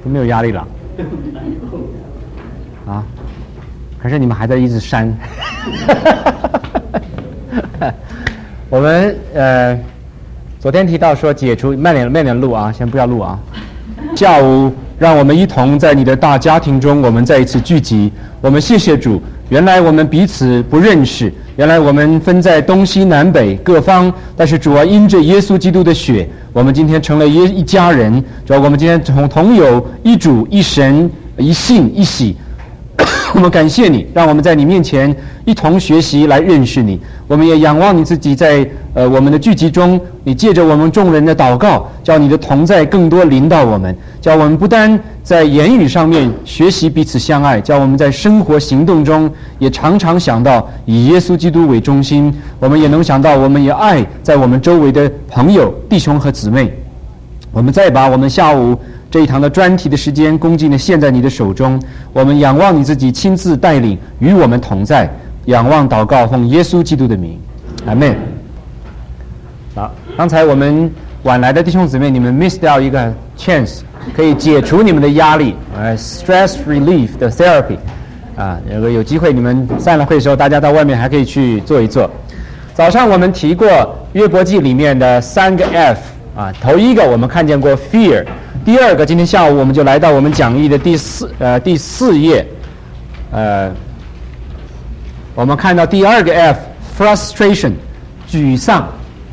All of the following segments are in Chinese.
都没有压力了啊？可是你们还在一直删。我们昨天提到说解除，慢点录啊，先不要录啊。下午让我们一同在你的大家庭中，我们再一次聚集。我们谢谢主，原来我们彼此不认识，原来我们分在东西南北各方，但是主啊，因着耶稣基督的血，我们今天成了一家人。主啊，我们今天同有一主、一神、一信、一喜。我们感谢你，让我们在你面前一同学习来认识你。我们也仰望你自己在我们的聚集中，你借着我们众人的祷告，叫你的同在更多临到我们，叫我们不单在言语上面学习彼此相爱，叫我们在生活行动中也常常想到以耶稣基督为中心。我们也能想到，我们也爱在我们周围的朋友、弟兄和姊妹。我们再把我们下午这一堂的专题的时间恭敬地献在你的手中，我们仰望你自己亲自带领，与我们同在，仰望祷告，奉耶稣基督的名，阿们。好，刚才我们晚来的弟兄姊妹，你们 miss 掉一个 chance， 可以解除你们的压力，stress relief 的 therapy， 有机会你们散了会的时候，大家到外面还可以去做一做。早上我们提过约伯记里面的3个 F。头一个我们看见过 fear， 第二个今天下午我们就来到我们讲义的第四页，我们看到第二个 F frustration， 沮丧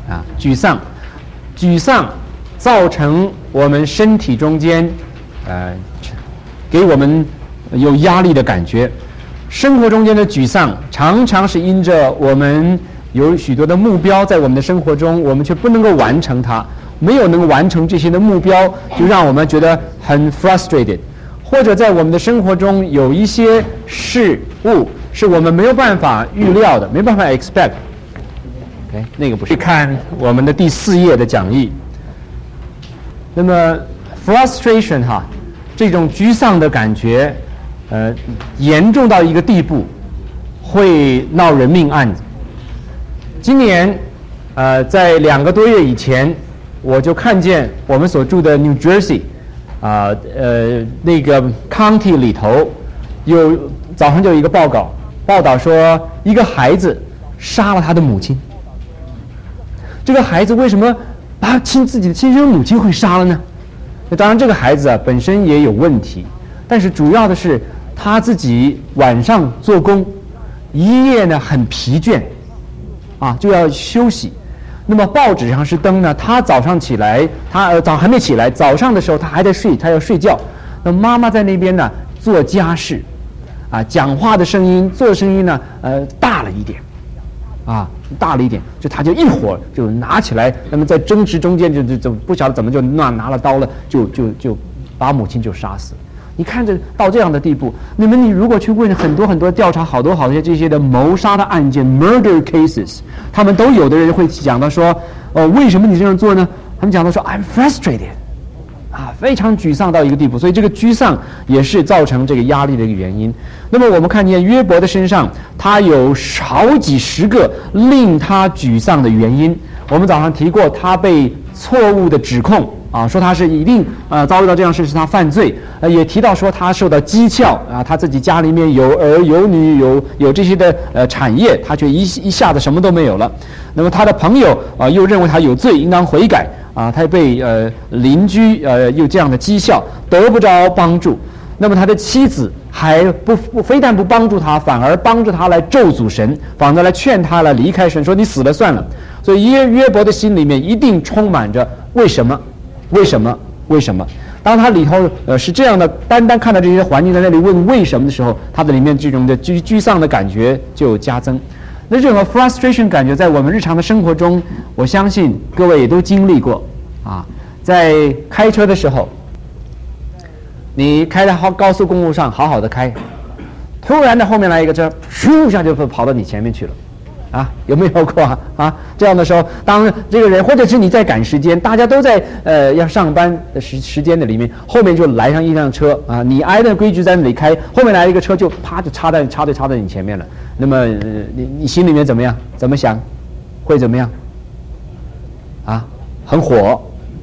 造成我们身体中间给我们有压力的感觉。生活中间的沮丧常常是因着我们有许多的目标在我们的生活中，我们却不能够完成它。没有能完成这些的目标，就让我们觉得很 frustrated， 或者在我们的生活中有一些事物是我们没有办法预料的，没办法 expect。那个不是。看我们的第4页的讲义。那么 frustration 这种沮丧的感觉，严重到一个地步，会闹人命案子。今年，在2个多月以前。我就看见我们所住的 New Jersey， 那个 county 里头，早上就有一个报道说，一个孩子杀了他的母亲。这个孩子为什么把自己的亲生母亲会杀了呢？那当然，这个孩子本身也有问题，但是主要的是他自己晚上做工，一夜呢很疲倦，就要休息。那么报纸上是登呢，他早上起来，早还没起来，早上的时候他还在睡，他要睡觉。那妈妈在那边呢做家事，讲话的声音、做的声音呢，大了一点，就他就一会儿就拿起来，那么在争执中间就不晓得怎么就拿了刀了，就把母亲就杀死。你看着到这样的地步，你如果去问很多调查，好多这些的谋杀的案件 murder cases， 他们都有的人会讲到说，为什么你这样做呢？他们讲到说 I'm frustrated， 非常沮丧到一个地步，所以这个沮丧也是造成这个压力的一个原因。那么我们看见约伯的身上，他有好几十个令他沮丧的原因。我们早上提过，他被错误的指控。说他是一定遭遇到这样的事是他犯罪，也提到说他受到讥诮他自己家里面有儿有女有这些的产业，他却一下子什么都没有了。那么他的朋友又认为他有罪，应当悔改他被邻居又这样的讥笑，得不着帮助。那么他的妻子还非但不帮助他，反而帮助他来咒诅神，反而来劝他来离开神，说你死了算了。所以约伯的心里面一定充满着为什么。当他里头是这样的，单看到这些环境在那里问为什么的时候，他的里面这种的沮丧的感觉就加增。那这种 frustration 感觉在我们日常的生活中，我相信各位也都经历过在开车的时候，你开在高速公路上好好的开，突然的后面来一个车，咻一下就跑到你前面去了。有没有过这样的时候，当这个人或者是你在赶时间，大家都在要上班的时间的里面，后面就来上一辆车你挨着规矩在那里开，后面来一个车就啪就插在你前面了。那么你心里面怎么样？怎么想？会怎么样？很火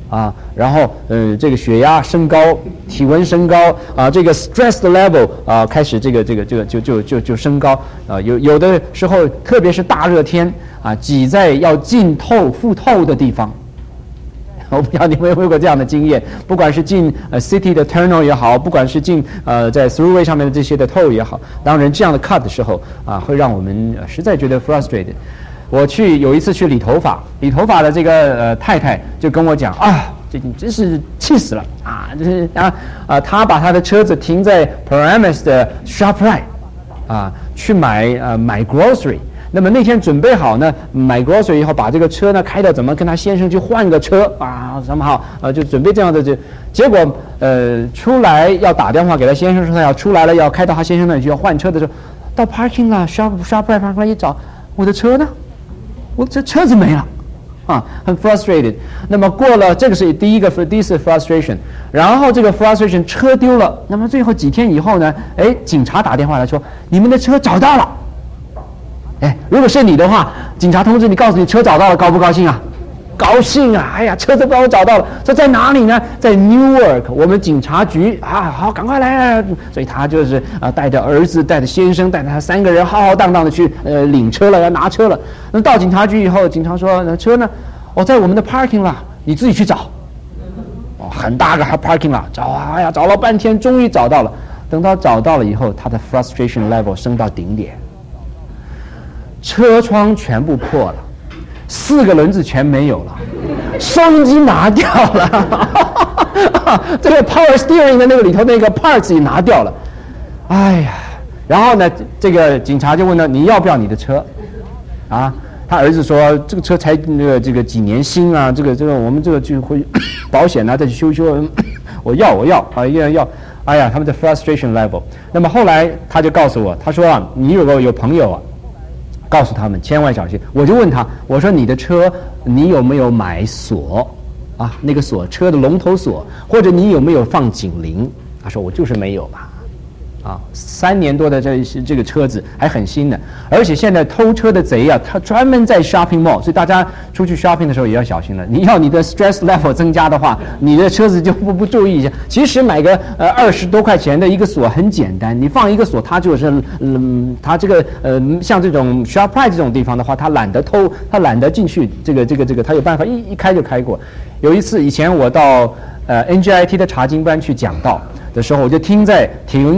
然后这个血压升高，体温升高这个 stress 的 level 开始这个就升高有的时候特别是大热天挤在要进腹透的地方。我不知道你们有没有过这样的经验，不管是进city 的 tunnel 也好，不管是进在 throughway 上面的这些的 toll 也好，当然这样的 cut 的时候会让我们实在觉得 frustrated。我有一次去理头发的这个太太就跟我讲最近真是气死了就是她把她的车子停在 Paramus 的 ShopRite 去买 grocery。那么那天准备好呢，买 grocery 以后，把这个车呢开到怎么跟他先生去换个车什么好就准备这样的结果出来要打电话给他先生说他要出来了，要开到他先生那里去要换车的时候，到 parking 了 ShopRite parking 一找，我的车呢？我这车子没了很 frustrated。那么过了这个是第一次 frustration， 然后这个 frustration 车丢了，那么最后几天以后呢，警察打电话来说你们的车找到了。如果是你的话，警察通知你，告诉你车找到了，高不高兴啊？高兴啊！哎呀，车子帮我找到了，这在哪里呢？在 Newark， 我们警察局好，赶快来！所以他就是带着儿子，带着先生，带着他3个人，浩浩荡荡的去领车了，要拿车了。那到警察局以后，警察说车呢？在我们的 parking 了，你自己去找。很大个 parking 了，找了半天，终于找到了。等到找到了以后，他的 frustration level 升到顶点。车窗全部破了，4个轮子全没有了，收音机拿掉了这个 power steering 的那个里头那个 parts 也拿掉了。然后呢，这个警察就问他你要不要你的车他儿子说这个车才这个几年新这个我们这个就会保险再去修我要依然要。他们的 frustration level。那么后来他就告诉我，他说你有朋友告诉他们千万小心。我就问他，我说你的车你有没有买锁那个锁，车的龙头锁，或者你有没有放警铃？他说我就是没有吧。3年多的这个车子还很新的，而且现在偷车的贼他专门在 shopping mall， 所以大家出去 shopping 的时候也要小心了。你要你的 stress level 增加的话，你的车子就不注意一下。其实买个20多块钱的一个锁很简单，你放一个锁，它就是它这个像这种 ShopRite 这种地方的话，他懒得偷，他懒得进去，这个他有办法一开就开过。有一次以前我到NGIT 的查经班去讲道的时候，我就停在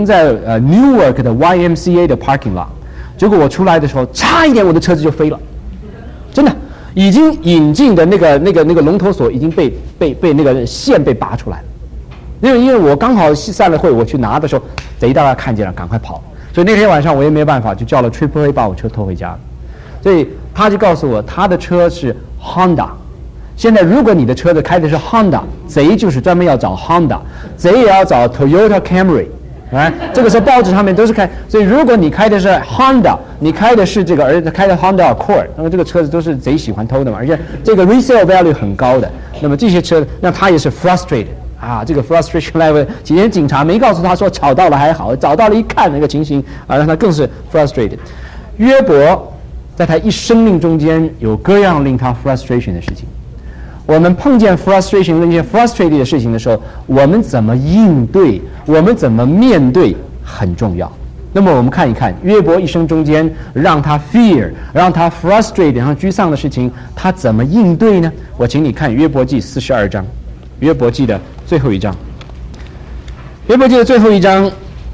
Newark 的 YMCA 的 parking lot， 结果我出来的时候，差一点我的车子就飞了，真的，已经引进的那个龙头锁已经被那个线被拔出来了，因为我刚好散了会，我去拿的时候，贼大概看见了，赶快跑，所以那天晚上我也没办法，就叫了 AAA 把我车拖回家了。所以他就告诉我，他的车是 Honda。现在如果你的车子开的是 Honda， 贼就是专门要找 Honda， 贼也要找 Toyota Camry， 这个时候报纸上面都是开。所以如果你开的是 Honda， 你开的是开的 Honda Accord， 那么这个车子都是贼喜欢偷的嘛，而且这个 resale value 很高的。那么这些车，那他也是 frustrated 这个 frustration level， 几天警察没告诉他说找到了还好，找到了一看那个情形让他更是 frustrated。约伯在他一生命中间有各样令他 frustration 的事情。我们碰见 frustration 那些 frustrated 的事情的时候，我们怎么应对，我们怎么面对很重要。那么我们看一看约伯一生中间让他 fear， 让他 frustrated， 让他沮丧的事情，他怎么应对呢？我请你看约伯记42章，约伯记的最后一章。约伯记的最后一章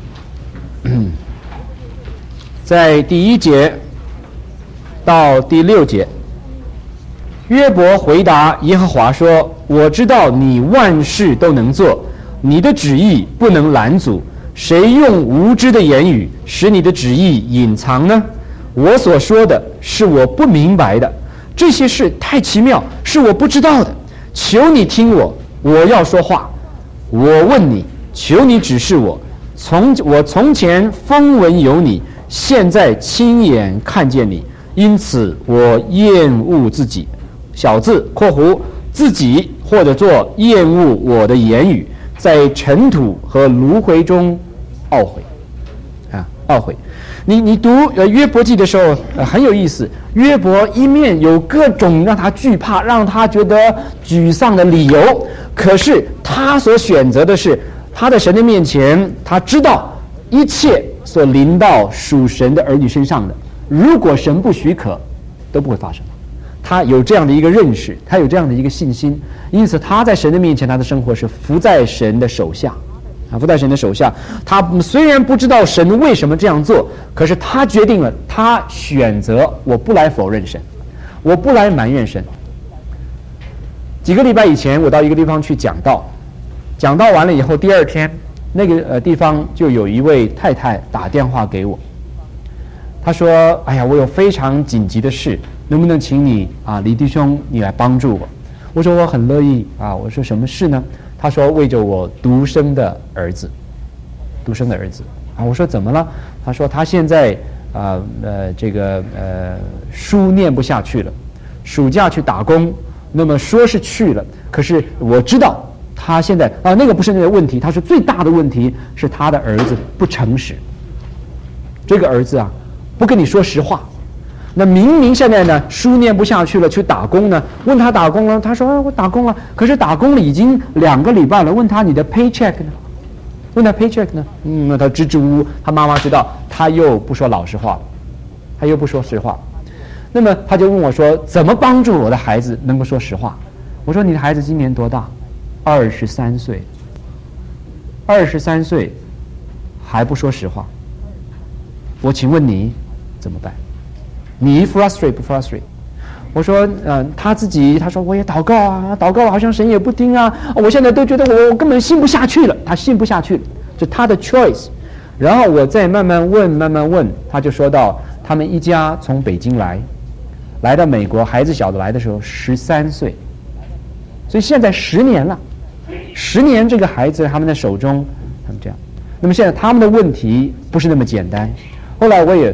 在第1节到第6节，约伯回答耶和华说，我知道你万事都能做，你的旨意不能拦阻，谁用无知的言语使你的旨意隐藏呢？我所说的是我不明白的，这些事太奇妙，是我不知道的，求你听我，我要说话。我问你，求你指示我，我从前风闻有你，现在亲眼看见你，因此我厌恶自己。小字括弧自己，或者做厌恶我的言语，在尘土和炉灰中懊悔。懊悔。 你读约伯记的时候，很有意思。约伯一面有各种让他惧怕、让他觉得沮丧的理由，可是他所选择的是他在神的面前，他知道一切所临到属神的儿女身上的，如果神不许可，都不会发生。他有这样的一个认识，他有这样的一个信心，因此他在神的面前，他的生活是服在神的手下。服在神的手下，他虽然不知道神为什么这样做，可是他决定了，他选择我不来否认神，我不来埋怨神。几个礼拜以前，我到一个地方去讲道，讲道完了以后，第二天那个地方就有一位太太打电话给我，她说：“哎呀，我有非常紧急的事，能不能请你李弟兄你来帮助我？”我说我很乐意我说什么事呢？他说为着我独生的儿子我说怎么了？他说他现在书念不下去了，暑假去打工，那么说是去了，可是我知道他现在那个不是那个问题，他说最大的问题是他的儿子不诚实，这个儿子不跟你说实话。那明明现在呢，书念不下去了，去打工呢。问他打工了，他说我打工了，可是打工了已经2个礼拜了。问他你的 paycheck 呢？问他 paycheck 呢？那他支支吾吾。他妈妈知道，他又不说老实话，他又不说实话。那么他就问我说，怎么帮助我的孩子能够说实话？我说你的孩子今年多大？23岁。23岁还不说实话。我请问你怎么办？你 frustrate 不 frustrate？ 我说他说我也祷告好像神也不听我现在都觉得我根本信不下去了，他信不下去了，这他的 choice。然后我再慢慢问，他就说到他们一家从北京来到美国，孩子小的来的时候13岁，所以现在10年了，10年这个孩子在他们的手中，他们这样。那么现在他们的问题不是那么简单。后来我也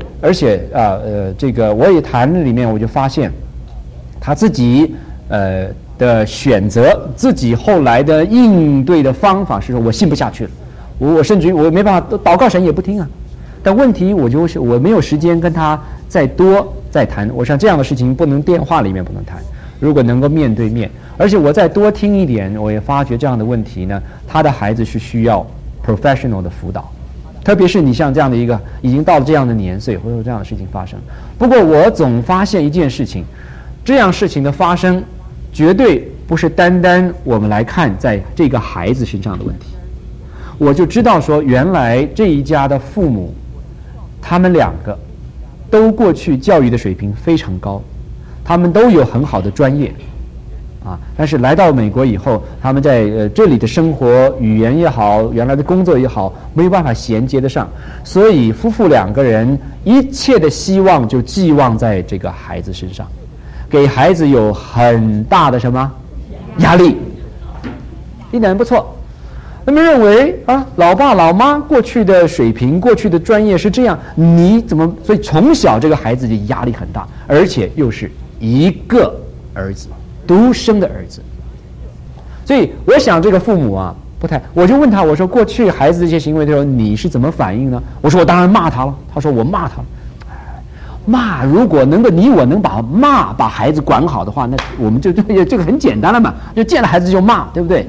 谈里面，我就发现他自己的选择，自己后来的应对的方法是说，我信不下去了，我甚至于我没办法祷告神也不听但问题我没有时间跟他再谈。我想这样的事情不能电话里面不能谈，如果能够面对面，而且我再多听一点，我也发觉这样的问题呢，他的孩子是需要 professional 的辅导。特别是你像这样的一个已经到了这样的年岁，会有这样的事情发生。不过我总发现一件事情，这样事情的发生绝对不是单单我们来看在这个孩子身上的问题。我就知道说，原来这一家的父母，他们2个都过去教育的水平非常高，他们都有很好的专业但是来到美国以后，他们在这里的生活语言也好，原来的工作也好，没有办法衔接得上，所以夫妇2个人一切的希望就寄望在这个孩子身上，给孩子有很大的什么压力。一点不错。那么认为老爸老妈过去的水平、过去的专业是这样，你怎么？所以从小这个孩子就压力很大，而且又是一个儿子。独生的儿子，所以我想这个父母不太，我就问他，我说过去孩子这些行为的时候，你是怎么反应呢？我说我当然骂他了。他说我骂他了。骂如果能够你我能把孩子管好的话，那我们就这个很简单了嘛，就见了孩子就骂，对不对？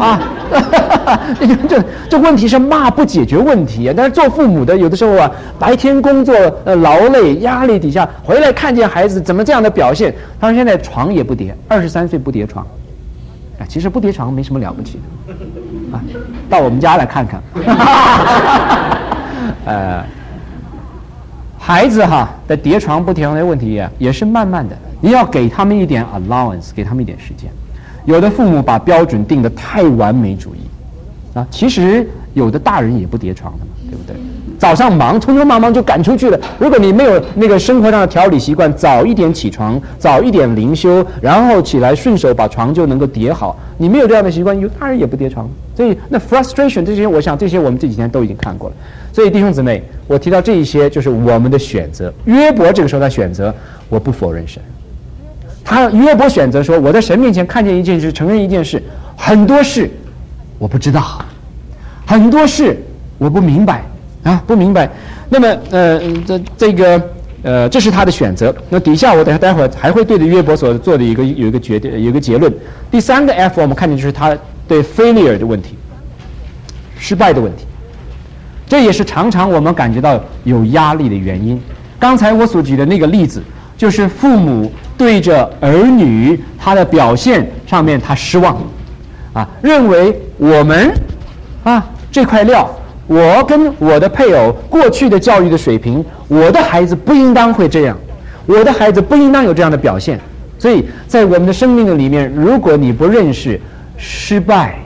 这问题是骂不解决问题但是做父母的有的时候白天工作劳累压力底下回来看见孩子怎么这样的表现，他说现在床也不叠，23岁不叠床其实不叠床没什么了不起的到我们家来看看孩子的叠床不叠床的问题也是慢慢的，你要给他们一点 allowance， 给他们一点时间。有的父母把标准定得太完美主义其实有的大人也不叠床的嘛，对不对？早上忙，匆匆忙忙就赶出去了。如果你没有那个生活上的调理习惯，早一点起床，早一点灵修，然后起来顺手把床就能够叠好。你没有这样的习惯，有大人也不叠床。所以那 frustration 这些，我想这些我们这几天都已经看过了。所以弟兄姊妹，我提到这一些就是我们的选择。约伯这个时候他选择，我不否认神。约伯选择说，我在神面前看见一件事，承认一件事，很多事我不知道，很多事我不明白不明白。 那么这是他的选择。那底下我待会儿还会对着约伯所做的有一个结论。第三个 F 我们看见就是他对 failure 的问题，失败的问题。这也是常常我们感觉到有压力的原因。刚才我所举的那个例子，就是父母对着儿女他的表现上面他失望，认为我们这块料，我跟我的配偶过去的教育的水平，我的孩子不应当会这样，我的孩子不应当有这样的表现。所以在我们的生命的里面，如果你不认识失败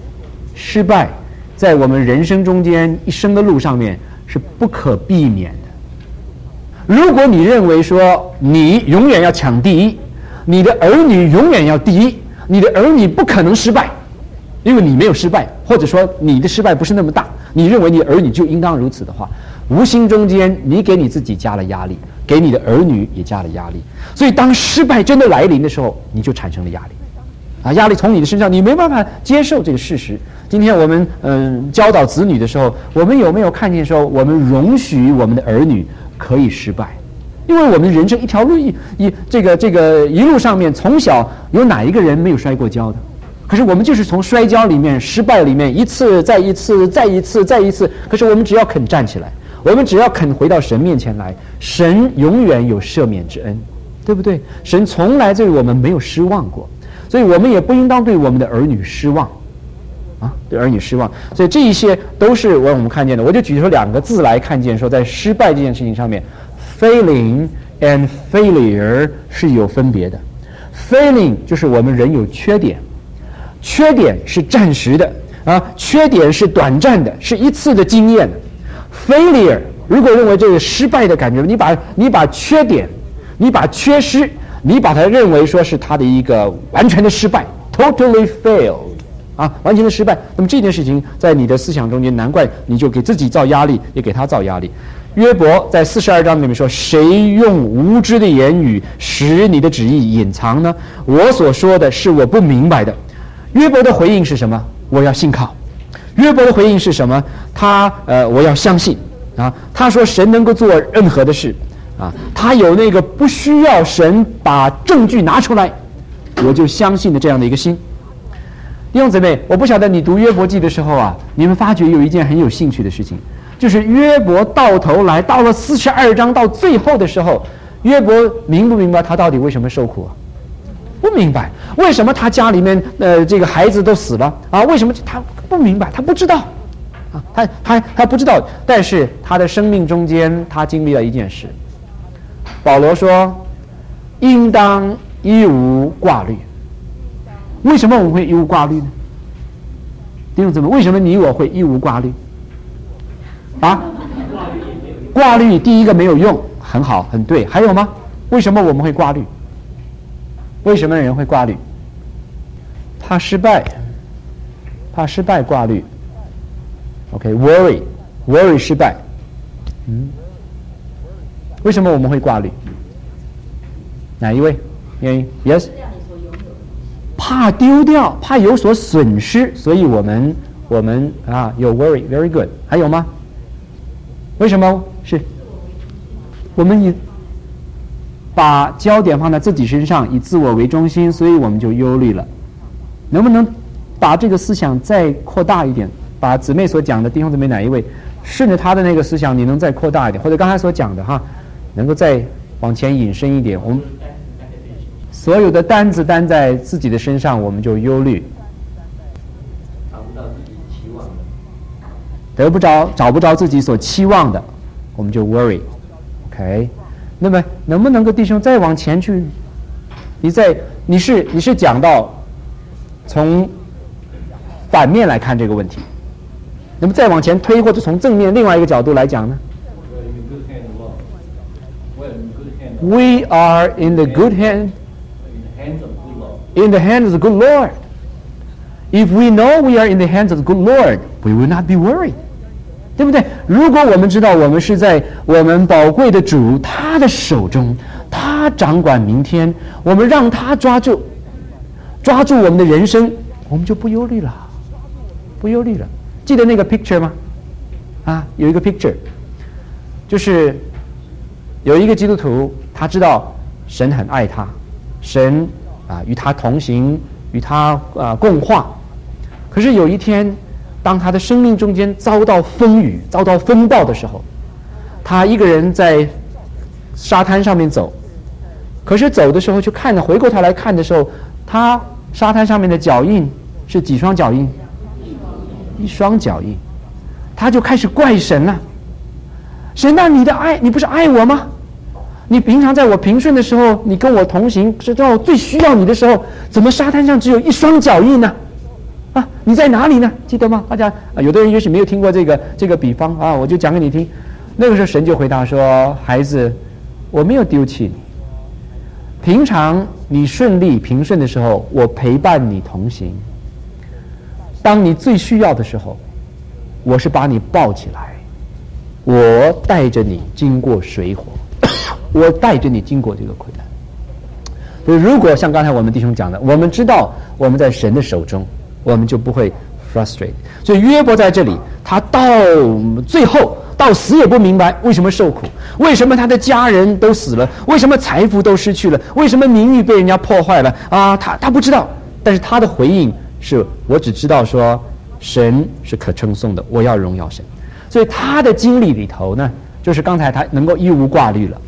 在我们人生中间一生的路上面是不可避免的。如果你认为说你永远要抢第一，你的儿女永远要第一，你的儿女不可能失败，因为你没有失败，或者说你的失败不是那么大，你认为你儿女就应当如此的话，无形中间你给你自己加了压力，给你的儿女也加了压力。所以当失败真的来临的时候，你就产生了压力，压力从你的身上，你没办法接受这个事实。今天我们教导子女的时候，我们有没有看见说我们容许我们的儿女可以失败？因为我们人生一条路这个一路上面，从小有哪一个人没有摔过跤的？可是我们就是从摔跤里面、失败里面一次再一次、再一次再一次。可是我们只要肯站起来，我们只要肯回到神面前来，神永远有赦免之恩，对不对？神从来对我们没有失望过，所以我们也不应当对我们的儿女失望。对儿女失望，所以这一些都是我们看见的。我就举出两个字来看见，说在失败这件事情上面 ，failing and failure 是有分别的。failing 就是我们人有缺点，缺点是暂时的缺点是短暂的，是一次的经验。failure 如果认为这个失败的感觉，你把缺点，你把缺失，你把它认为说是它的一个完全的失败 ，totally failed。完全的失败。那么这件事情在你的思想中间，难怪你就给自己造压力，也给他造压力。约伯在42章里面说：“谁用无知的言语使你的旨意隐藏呢？我所说的是我不明白的。”约伯的回应是什么？我要信靠。约伯的回应是什么？我要相信他说神能够做任何的事他有那个不需要神把证据拿出来，我就相信的这样的一个心。弟兄姊妹，我不晓得你读约伯记的时候你们发觉有一件很有兴趣的事情，就是约伯到头来到了42章到最后的时候，约伯明不明白他到底为什么受苦不明白。为什么他家里面这个孩子都死了为什么他不明白？他不知道他不知道。但是他的生命中间，他经历了一件事。保罗说：“应当一无挂虑。”为什么我们会一无挂虑呢？弟兄姊妹，为什么你我会一无挂虑？挂虑第一个没有用，很好，很对。还有吗？为什么我们会挂虑？为什么人会挂虑？怕失败挂虑。worry 失败。为什么我们会挂虑？哪一位愿意 ？Yes。怕丢掉，怕有所损失，所以我们有 worry very good。还有吗？为什么？是我们把焦点放在自己身上，以自我为中心，所以我们就忧虑了。能不能把这个思想再扩大一点？把姊妹所讲的弟兄姊妹哪一位顺着他的那个思想，你能再扩大一点，或者刚才所讲的能够再往前引申一点。我们所有的担子担在自己的身上，我们就忧虑， 找不到自己期望的， 找不着自己所期望的，我们就 worry。OK， 那么能不能够弟兄再往前去？你是讲到从反面来看这个问题，那么再往前推，或者从正面另外一个角度来讲呢 ？We are in the good hand.In the hands of the good Lord. If we know we are in the hands of the good Lord, we will not be worried. 对不对？如果我们知道我们是在我们宝贵的主他的手中，他掌管明天，我们让他抓住我们的人生，我们就不忧虑了。记得那个 picture 吗？有一个 picture， 就是有一个基督徒，他知道神很爱他，神与他同行，与他共话。可是有一天，当他的生命中间遭到风雨、遭到风暴的时候，他一个人在沙滩上面走，可是走的时候就回过头来看的时候，他沙滩上面的脚印是几双脚印？一双脚印。他就开始怪神了。神啊，你的爱，你不是爱我吗？你平常在我平顺的时候，你跟我同行，直到我最需要你的时候，怎么沙滩上只有一双脚印呢？你在哪里呢？记得吗？大家有的人也许没有听过这个比方我就讲给你听。那个时候神就回答说：“孩子，我没有丢弃你。平常你顺利平顺的时候，我陪伴你同行。当你最需要的时候，我是把你抱起来，我带着你经过水火，我带着你经过这个困难。所以如果像刚才我们弟兄讲的，我们知道我们在神的手中，我们就不会 frustrate。所以约伯在这里，他到最后到死也不明白为什么受苦，为什么他的家人都死了，为什么财富都失去了，为什么名誉被人家破坏了他不知道。但是他的回应是：我只知道说神是可称颂的，我要荣耀神。所以他的经历里头呢，就是刚才他能够一无挂虑了。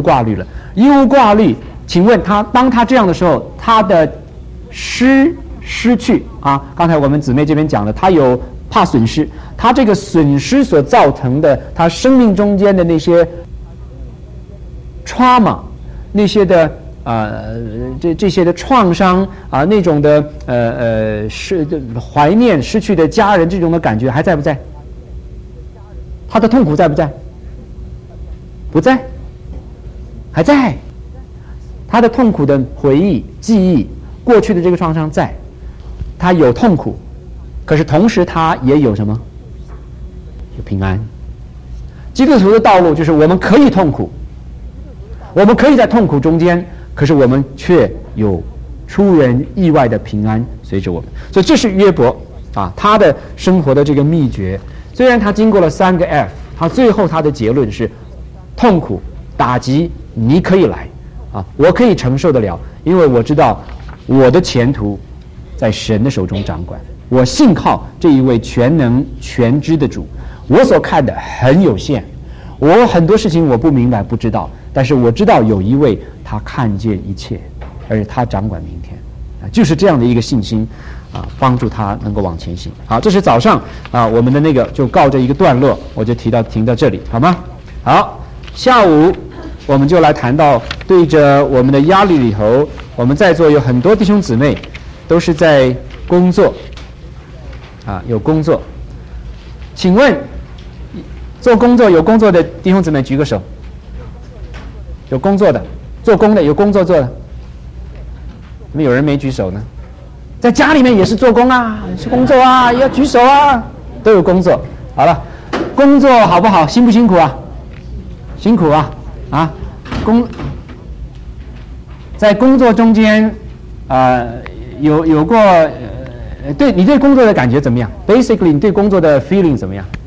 请问当他这样的时候，他的失去刚才我们姊妹这边讲了，他有怕损失，他这个损失所造成的，他生命中间的那些 trauma， 那些的这些的创伤那种的怀念失去的家人这种的感觉还在不在？他的痛苦在不在？不在，还在。他的痛苦的回忆、记忆、过去的这个创伤在，他有痛苦，可是同时他也有什么？有平安。基督徒的道路就是我们可以痛苦，我们可以在痛苦中间，可是我们却有出人意外的平安随着我们。所以这是约伯他的生活的这个秘诀。虽然他经过了3个 F， 他最后他的结论是：痛苦、打击，你可以来我可以承受得了，因为我知道我的前途在神的手中掌管。我信靠这一位全能全知的主。我所看的很有限，我很多事情我不明白不知道，但是我知道有一位他看见一切，而且他掌管明天就是这样的一个信心帮助他能够往前行。好，这是早上我们的那个就告这一个段落，我就停到这里，好吗？好，下午我们就来谈到对着我们的压力里头，我们在座有很多弟兄姊妹都是在工作有工作。请问有工作的弟兄姊妹举个手。有工作的，做工的，有工作做的，怎么有人没举手呢？在家里面也是做工是工作要举手都有工作。好了，工作好不好？辛不辛苦辛苦在工作中间有过你对工作的感觉怎么样？ Basically 你对工作的 feeling 怎么样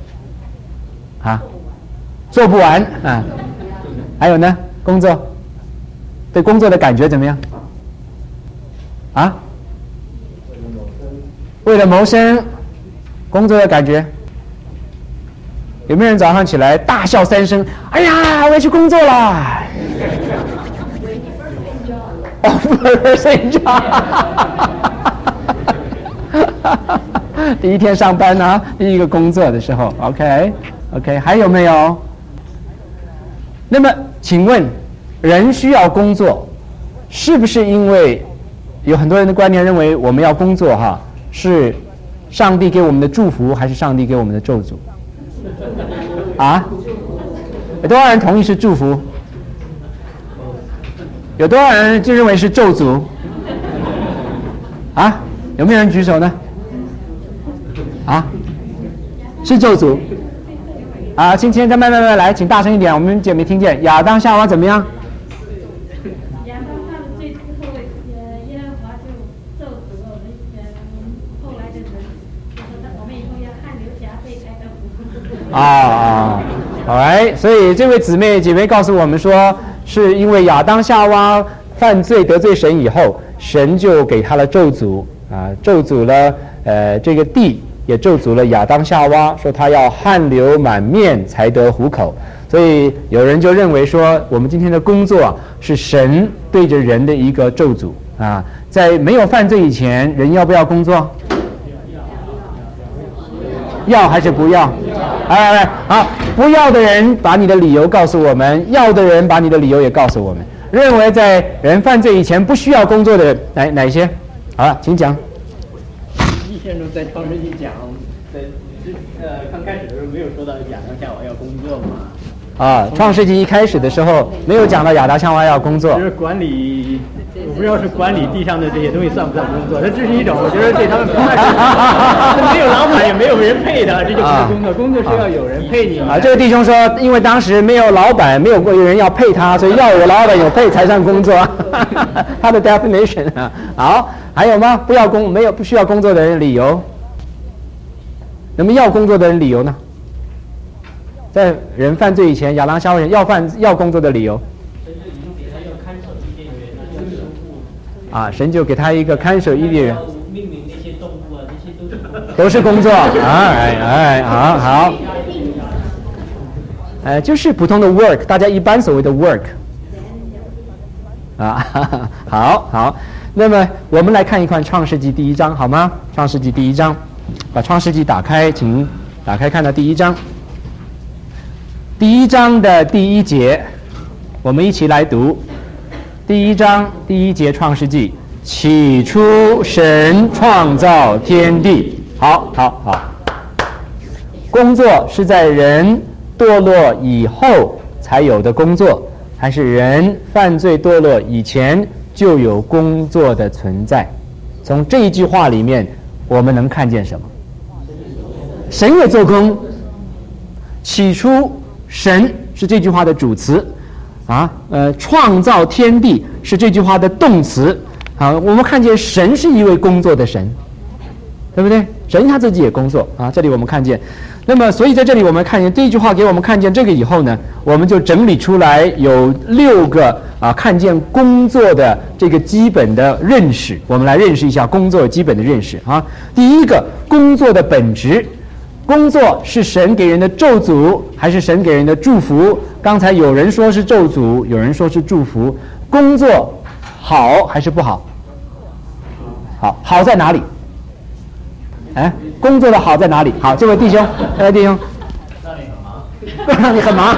做不完还有呢？工作对工作的感觉怎么样为了谋生工作的感觉，有没有人早上起来大笑3声？哎呀，我要去工作了！first job 第一天上班第一个工作的时候 ，OK， 还有没有？那么，请问，人需要工作，是不是因为有很多人的观念认为我们要工作是上帝给我们的祝福，还是上帝给我们的咒诅？有多少人同意是祝福？有多少人就认为是咒诅？有没有人举手呢？是咒诅。今天再慢慢来，请大声一点，我们姐妹听见。亚当夏娃怎么样？ 亚当犯了罪之后，耶和华就咒诅了我们后来的人，就说我们以后要汗流浃背才得福。 Alright， 所以这位姐妹告诉我们说，是因为亚当夏娃犯罪得罪神以后，神就给他了咒诅啊，咒诅了这个地，也咒诅了亚当夏娃，说他要汗流满面才得糊口。所以有人就认为说，我们今天的工作啊，是神对着人的一个咒诅啊。在没有犯罪以前，人要不要工作？要还是不要？来，好，不要的人把你的理由告诉我们，要的人把你的理由也告诉我们。认为在人犯罪以前不需要工作的哪一些？好了，请讲。 一先生在创世纪讲，刚开始的时候没有说到亚当夏娃要工作嘛？ 创世纪一开始的时候没有讲到亚当夏娃要工作。 就是管理，我不知道是管理地上的这些东西算不算工作？这是一种，我觉得对他们不太没有老板也没有人配他，这就不是工作。工作是要有人配你这个弟兄说，因为当时没有老板，没有人要配他，所以要有老板有配才算工作。他的 definition 好，还有吗？不需要工作的人理由。那么要工作的人理由呢？在人犯罪以前，亚当夏娃要工作的理由。神就给他一个看守伊甸园。 命名那些动物啊，这些都是工作好。就是普通的 work， 大家一般所谓的 work。好。那么我们来看一看创世纪第1章好吗？创世纪第1章，把创世纪打开，请打开看到第1章。第1章的第1节，我们一起来读。第1章第1节，创世纪，起初神创造天地。好。工作是在人堕落以后才有的工作，还是人犯罪堕落以前就有工作的存在？从这一句话里面，我们能看见什么？神也做工。起初神是这句话的主词创造天地是这句话的动词。我们看见神是一位工作的神，对不对？神他自己也工作这里我们看见。那么所以在这里我们看见第一句话给我们看见这个以后呢，我们就整理出来有6个看见工作的这个基本的认识。我们来认识一下工作基本的认识第一个，工作的本质。工作是神给人的咒诅还是神给人的祝福？刚才有人说是咒诅，有人说是祝福。工作好还是不好？好在哪里？工作的好在哪里？好，这位弟兄，让你很忙。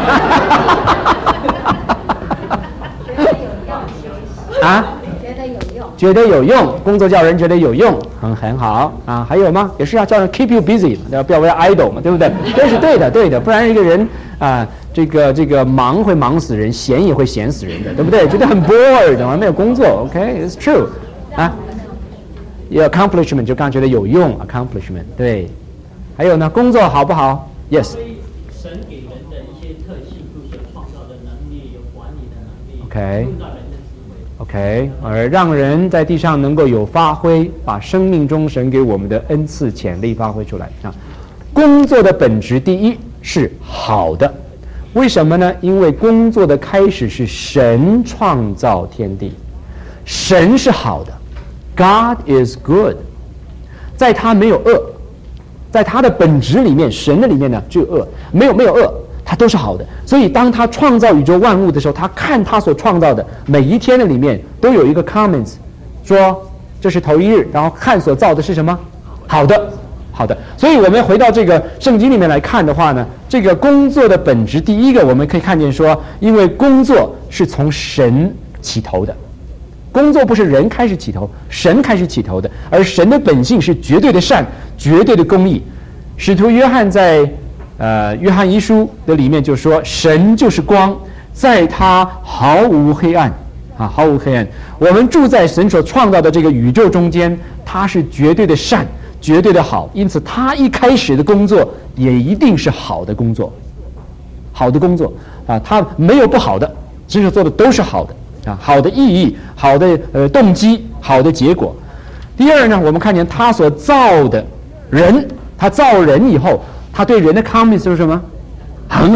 觉得有用，工作叫人觉得有用，很好还有吗？也是叫人 keep you busy， 不要为 idle 嘛，对不对？这是对的，不然一个人这个忙会忙死人，闲也会闲死人的，对不对？觉得很 bored， 没有工作 ，OK，it's true accomplishment 就刚觉得有用 accomplishment 对。还有呢，工作好不好 ？Yes。 神给人的一些特性，就是创造的能力，有管理的能力， OK， 用到人的智慧。 OK， 而让人在地上能够有发挥，把生命中神给我们的恩赐潜力发挥出来工作的本质第一是好的，为什么呢？因为工作的开始是神创造天地，神是好的 ，God is good， 在他没有恶，在他的本质里面，神的里面呢只有恶，没有恶。它都是好的，所以当他创造宇宙万物的时候，他看他所创造的每一天的里面都有一个 comments， 说这是头一日，然后看所造的是什么？好的。所以我们回到这个圣经里面来看的话呢，这个工作的本质，第一个我们可以看见说，因为工作是从神起头的，工作不是人开始起头，神开始起头的，而神的本性是绝对的善，绝对的公义。使徒约翰在约翰一书的里面就说，神就是光，在他毫无黑暗毫无黑暗。我们住在神所创造的这个宇宙中间，他是绝对的善，绝对的好，因此他一开始的工作也一定是好的工作，他没有不好的，神所做的都是好的好的意义，好的动机，好的结果。第二呢，我们看见他所造的人，他造人以后，他对人的 comments 是什么？很好，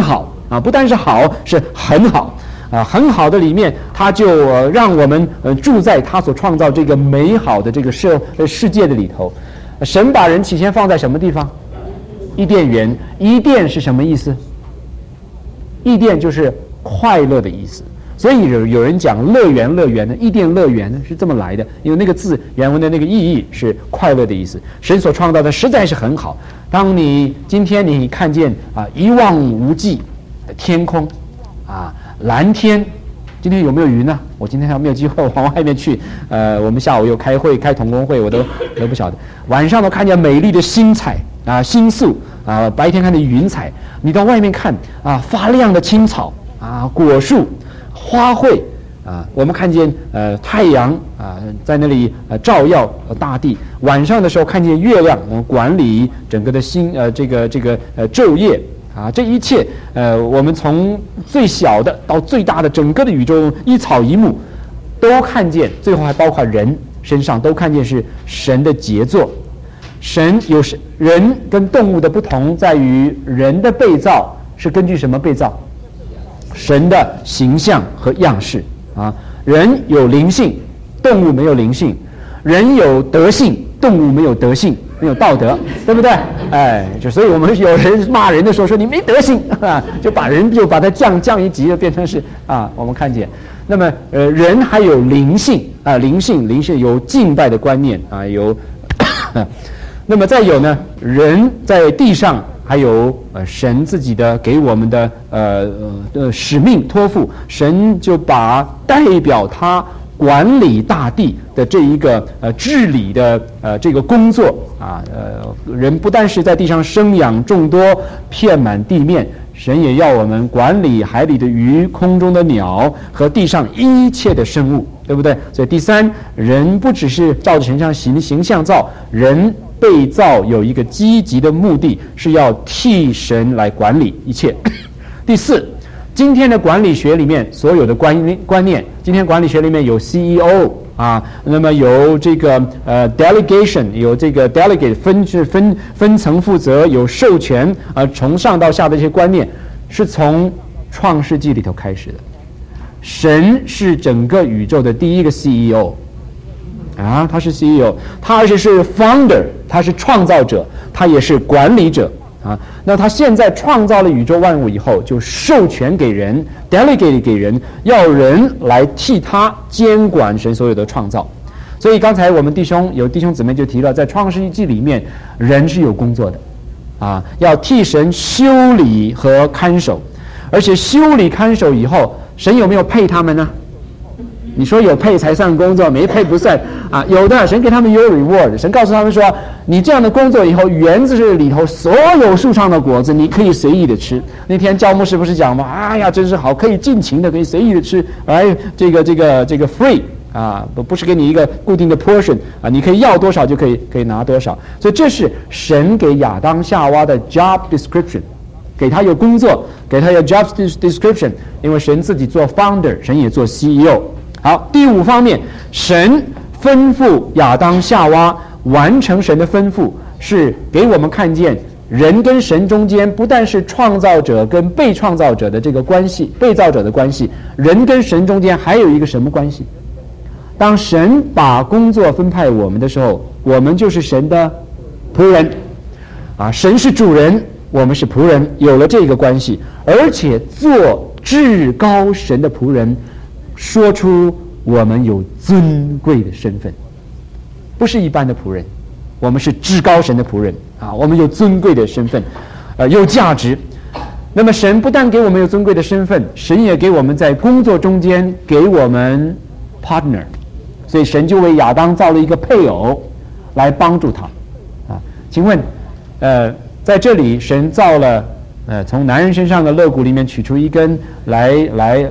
啊，不但是好，是很好啊，很好的里面，他就让我们住在他所创造这个美好的这个世界的里头。神把人起先放在什么地方？伊甸园。伊甸是什么意思？伊甸就是快乐的意思。所以有人讲乐园呢，伊甸乐园呢是这么来的，因为那个字原文的那个意义是快乐的意思。神所创造的实在是很好。当你今天你看见一望无际的天空啊，蓝天，今天有没有云呢？我今天还没有机会往外面去。我们下午又开同工会，我都不晓得。晚上都看见美丽的星彩啊，星宿啊，白天看见云彩。你到外面看啊，发亮的青草啊，果树。花卉啊，我们看见太阳啊在那里照耀大地。晚上的时候看见月亮，我们管理整个的这个昼夜啊，这一切我们从最小的到最大的整个的宇宙一草一木都看见，最后还包括人身上都看见是神的杰作。人跟动物的不同在于人的被造是根据什么被造？神的形象和样式啊，人有灵性，动物没有灵性；人有德性，动物没有德性，没有道德，对不对？所以我们有人骂人的时候说你没德性啊，就把它降一级，就变成是啊，我们看见。那么人还有灵性啊，灵性有敬拜的观念啊，有。那么再有呢，人在地上。还有神自己的给我们的使命托付，神就把代表他管理大地的这一个治理的这个工作啊，人不但是在地上生养众多，遍满地面，神也要我们管理海里的鱼、空中的鸟和地上一切的生物，对不对？所以第三，人不只是照着神像形象造，人被造有一个积极的目的，是要替神来管理一切。第四，今天的管理学里面所有的观念，今天管理学里面有 CEO 啊，那么有这个delegation， 有这个 delegate 分层负责，有授权从上到下的这些观念，是从创世纪里头开始的。神是整个宇宙的第一个 CEO。啊，他是 CEO， 他是 founder， 他是创造者，他也是管理者啊。那他现在创造了宇宙万物以后，就授权给人 ，delegate 给人，要人来替他监管神所有的创造。所以刚才我们弟兄姊妹就提了，在创世纪里面，人是有工作的啊，要替神修理和看守，而且修理看守以后，神有没有配他们呢？你说有配才算工作，没配不算啊！有的神给他们有 reward， 神告诉他们说，你这样的工作以后，园子里头所有树上的果子，你可以随意的吃。那天教牧师不是讲吗？哎呀，真是好，可以尽情的，可以随意的吃，这个 free 啊，不是给你一个固定的 portion 啊，你可以要多少就可以拿多少。所以这是神给亚当夏娃的 job description， 给他有工作，给他有 job description， 因为神自己做 founder， 神也做 CEO。好，第五方面，神吩咐亚当夏娃完成神的吩咐，是给我们看见人跟神中间不但是创造者跟被创造者的这个关系，被造者的关系，人跟神中间还有一个什么关系？当神把工作分派我们的时候，我们就是神的仆人啊，神是主人，我们是仆人，有了这个关系，而且做至高神的仆人，说出我们有尊贵的身份，不是一般的仆人，我们是至高神的仆人啊！我们有尊贵的身份，有价值。那么神不但给我们有尊贵的身份，神也给我们在工作中间给我们 partner， 所以神就为亚当造了一个配偶来帮助他啊。请问，在这里神造了从男人身上的肋骨里面取出一根来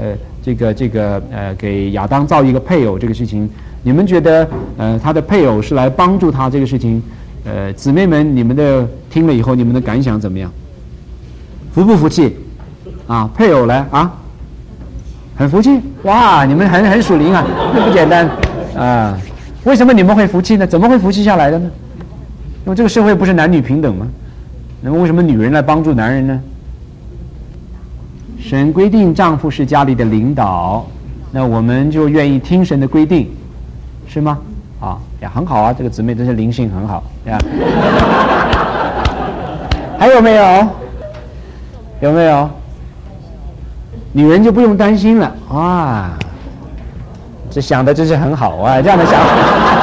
给亚当造一个配偶这个事情，你们觉得他的配偶是来帮助他这个事情，姊妹们，你们的听了以后，你们的感想怎么样？服不服气？啊，配偶来啊，很服气？哇，你们很属灵啊，那不简单啊！为什么你们会服气呢？怎么会服气下来的呢？因为这个社会不是男女平等吗？那么为什么女人来帮助男人呢？ 神规定丈夫是家里的领导，那我们就愿意听神的规定，是吗？呀，很好啊，这个姊妹真是灵性很好呀。还有没有？有没有？女人就不用担心了啊！这想的真是很好啊，这样的想法。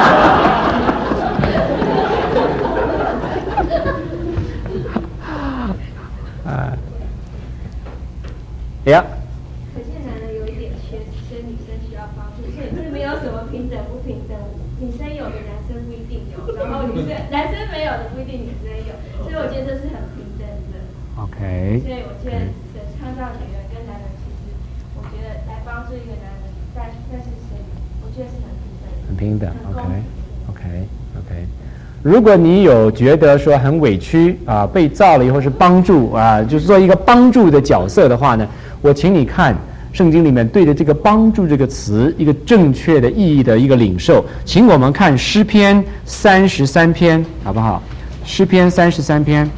呀。 可见男人有一点缺失，所以女生需要帮助，所以这没有什么平等不平等，女生有的男生不一定有，然后男生没有的不一定女生有，所以我觉得这是很平等的。 OK。 所以我觉得神创造女人跟男人，其实我觉得来帮助一个男人，但是神，我觉得是很平等的。 很平等 ，OK。如果你有觉得说很委屈啊，被造了以后是帮助啊，就是做一个帮助的角色的话呢，我请你看圣经里面对着这个帮助这个词一个正确的意义的一个领受，请我们看诗篇33篇，好不好？诗篇33篇，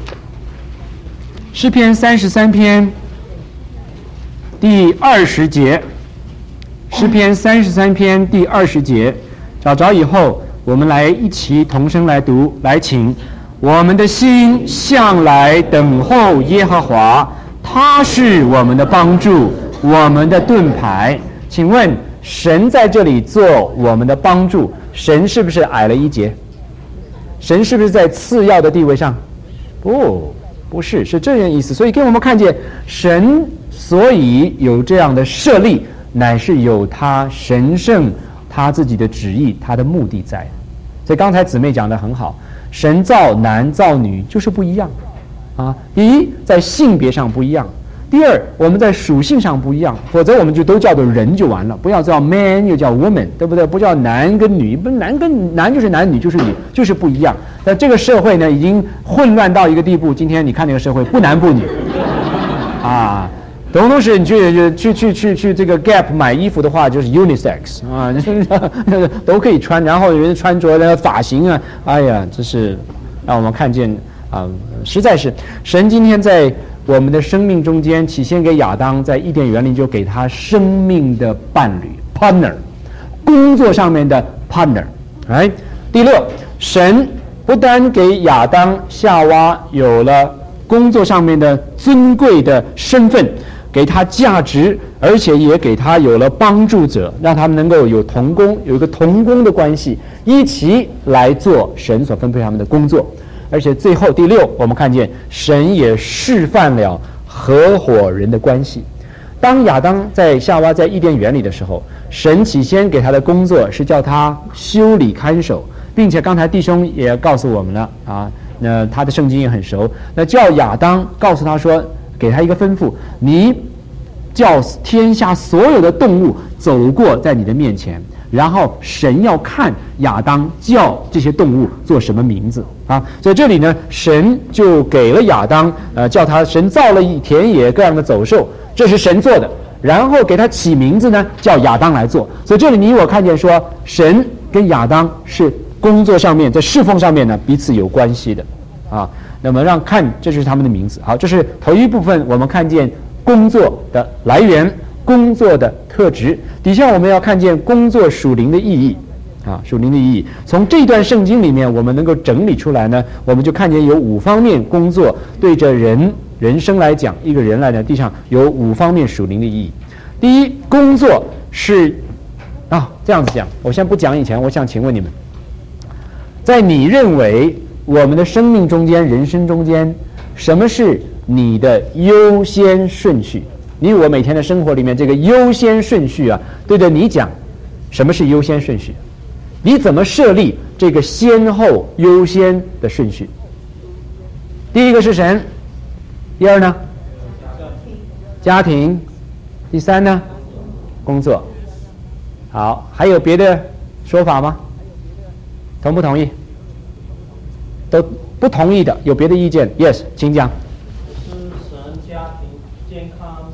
诗篇33篇第20节，诗篇33篇第20节，找着以后。我们来一起同声来读，来请我们的心向来等候耶和华，他是我们的帮助，我们的盾牌。请问神在这里做我们的帮助，神是不是矮了一截？神是不是在次要的地位上？不是，是这样意思。所以给我们看见神所以有这样的设立，乃是有他神圣他自己的旨意，他的目的在。所以刚才姊妹讲得很好，神造男造女就是不一样啊。第一，在性别上不一样；第二，我们在属性上不一样，否则我们就都叫做人就完了，不要叫 man 又叫 woman， 对不对？不叫男跟女，不男跟男就是男，女就是女，就是不一样。但这个社会呢，已经混乱到一个地步，今天你看这个社会不男不女啊。都是你去这个 Gap 买衣服的话，就是 unisex 啊，都可以穿。然后人穿着的发型啊，哎呀，这是让我们看见啊，实在是神今天在我们的生命中间，起先给亚当在伊甸园里就给他生命的伴侣 partner， 工作上面的 partner。哎，第六，神不单给亚当夏娃有了工作上面的尊贵的身份。给他价值，而且也给他有了帮助者，让他们能够有同工，有一个同工的关系，一起来做神所分配他们的工作。而且最后第六，我们看见神也示范了合伙人的关系。当亚当在夏娃在伊甸园里的时候，神起先给他的工作是叫他修理看守，并且刚才弟兄也告诉我们了啊，那他的圣经也很熟，那叫亚当告诉他说，给他一个吩咐，你叫天下所有的动物走过在你的面前，然后神要看亚当叫这些动物做什么名字啊。所以这里呢，神就给了亚当叫他，神造了一田野各样的走兽，这是神做的，然后给他起名字呢，叫亚当来做。所以这里你我看见说，神跟亚当是工作上面在侍奉上面呢彼此有关系的啊。那么让看，这就是他们的名字。好，这是头一部分，我们看见工作的来源、工作的特质。底下我们要看见工作属灵的意义啊，属灵的意义。从这段圣经里面，我们能够整理出来呢，我们就看见有5方面工作对着人生来讲，一个人来讲，地上有5方面属灵的意义。第一，工作是这样子讲，我先不讲以前，我想请问你们，在你认为我们的生命中间、人生中间，什么是你的优先顺序？你我每天的生活里面，这个优先顺序啊，对着你讲，什么是优先顺序？你怎么设立这个先后优先的顺序？第一个是神，第二呢？家庭，第三呢？工作。好，还有别的说法吗？同不同意？都不同意的，有别的意见 ？Yes， 请讲。 是神、家庭、健康、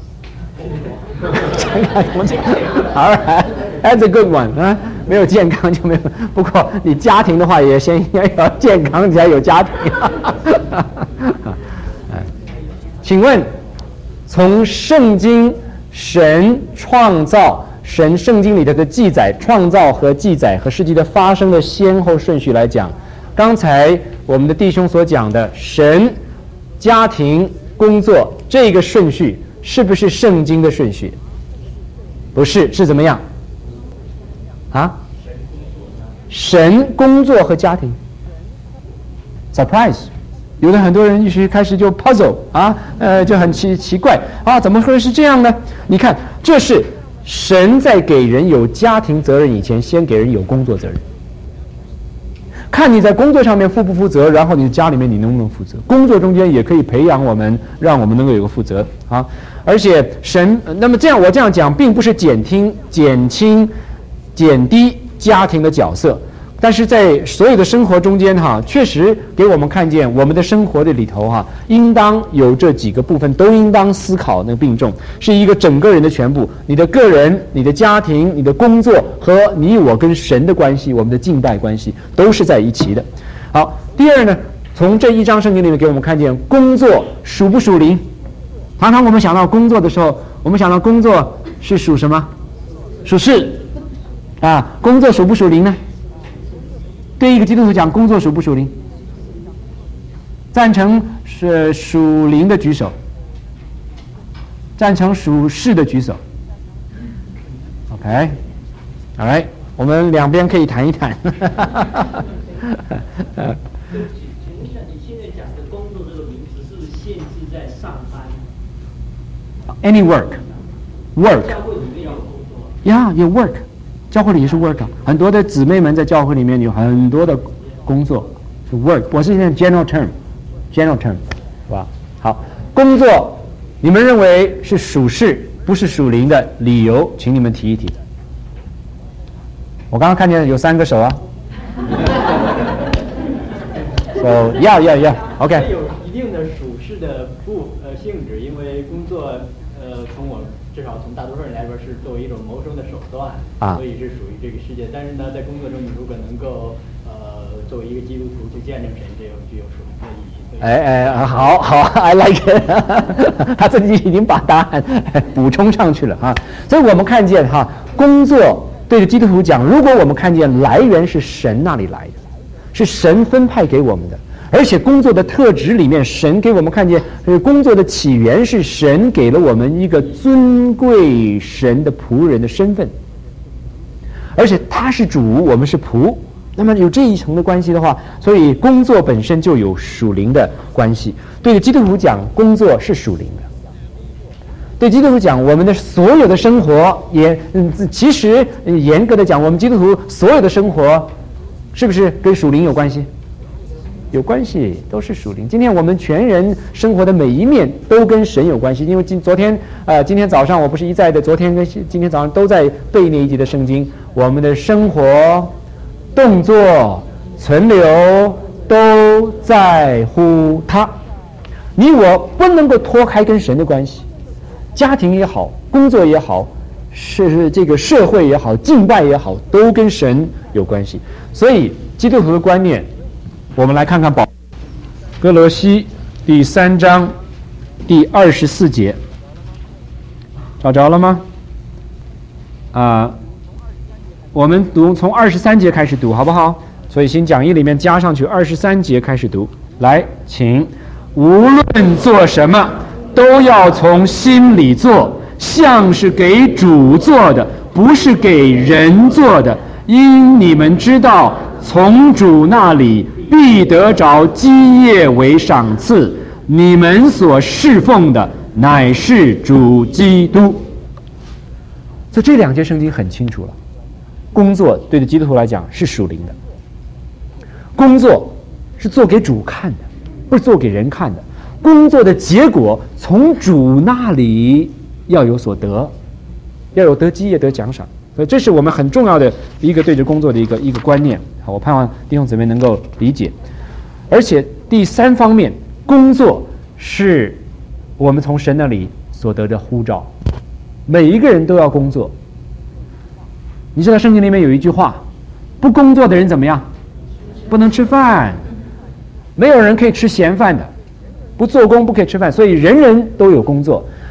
Alright, that's a good one 啊，没有健康就没有。不过你家庭的话，也先要有健康才有家庭。请问从圣经神创造、神圣经里的记载、创造和记载和实际的发生的先后顺序来讲，刚才我们的弟兄所讲的神、家庭、工作这个顺序，是不是圣经的顺序？不是，是怎么样？啊？神、工作和家庭。Surprise！ 有的很多人一开始就 puzzle 啊，就很奇怪啊，怎么会是这样呢？你看，这是神在给人有家庭责任以前，先给人有工作责任。看你在工作上面负不负责，然后你的家里面你能不能负责？工作中间也可以培养我们，让我们能够有个负责啊。而且神，那么我这样讲，并不是减轻、减低家庭的角色。但是在所有的生活中间确实给我们看见我们的生活的里头应当有这几个部分都应当思考那个并重，是一个整个人的全部，你的个人、你的家庭、你的工作和你我跟神的关系，我们的敬拜关系都是在一起的。好，第二呢，从这一章圣经里面给我们看见工作属不属灵。常常我们想到工作的时候，我们想到工作是属什么？属事啊，工作属不属灵呢？对一个基督徒讲，工作属不属灵？赞成是属灵的举手，赞成属事的举手。OK， 好来，我们两边可以谈一谈。 请问一下，你现在讲的工作这个名词，是不是限制在上班 ？Any work。 教会里面要有工作。 Yeah， 有 work。教会里也是 work， 很多的姊妹们在教会里面有很多的工作，是 work。我是现在 general term， 是吧？好，工作，你们认为是属事不是属灵的理由，请你们提一提。我刚刚看见有3个手啊。So yeah，OK。 有一定的属事的性质，因为工作至少从大多数人来说是作为一种谋生的手段，所以是属于这个世界。但是呢，在工作中你如果能够作为一个基督徒去见证神，这有具有属灵的意义。 好 ，I like it 他自己已经把答案补充上去了啊。所以我们看见工作对着基督徒讲，如果我们看见来源是神那里来的，是神分派给我们的。而且工作的特质里面，神给我们看见，工作的起源是神给了我们一个尊贵神的仆人的身份，而且他是主，我们是仆。那么有这一层的关系的话，所以工作本身就有属灵的关系。对基督徒讲，工作是属灵的。对基督徒讲，我们的所有的生活其实严格的讲，我们基督徒所有的生活是不是跟属灵有关系？有关系，都是属灵。今天我们全人生活的每一面都跟神有关系，因为今天早上我不是一再的，昨天跟今天早上都在背那一节的圣经。我们的生活、动作、存留都在乎他。你我不能够脱开跟神的关系，家庭也好，工作也好，是这个社会也好，敬拜也好，都跟神有关系。所以基督徒的观念。我们来看看哥罗西第3章第24节，找着了吗？我们读从23节开始读，好不好？所以新讲义里面加上去23节开始读。来，请无论做什么，都要从心里做，像是给主做的，不是给人做的，因你们知道，从主那里必得着基业为赏赐，你们所侍奉的乃是主基督。所以这2节圣经很清楚了，工作对着基督徒来讲是属灵的，工作是做给主看的，不是做给人看的。工作的结果从主那里要有所得，要有得基业得奖赏。所以这是我们很重要的一个对着工作的一个观念。好，我盼望弟兄姊妹能够理解。而且第3方面，工作是我们从神那里所得的呼召，每一个人都要工作。你知道圣经里面有一句话，不工作的人怎么样？不能吃饭。没有人可以吃闲饭的，不做工不可以吃饭，所以人人都有工作。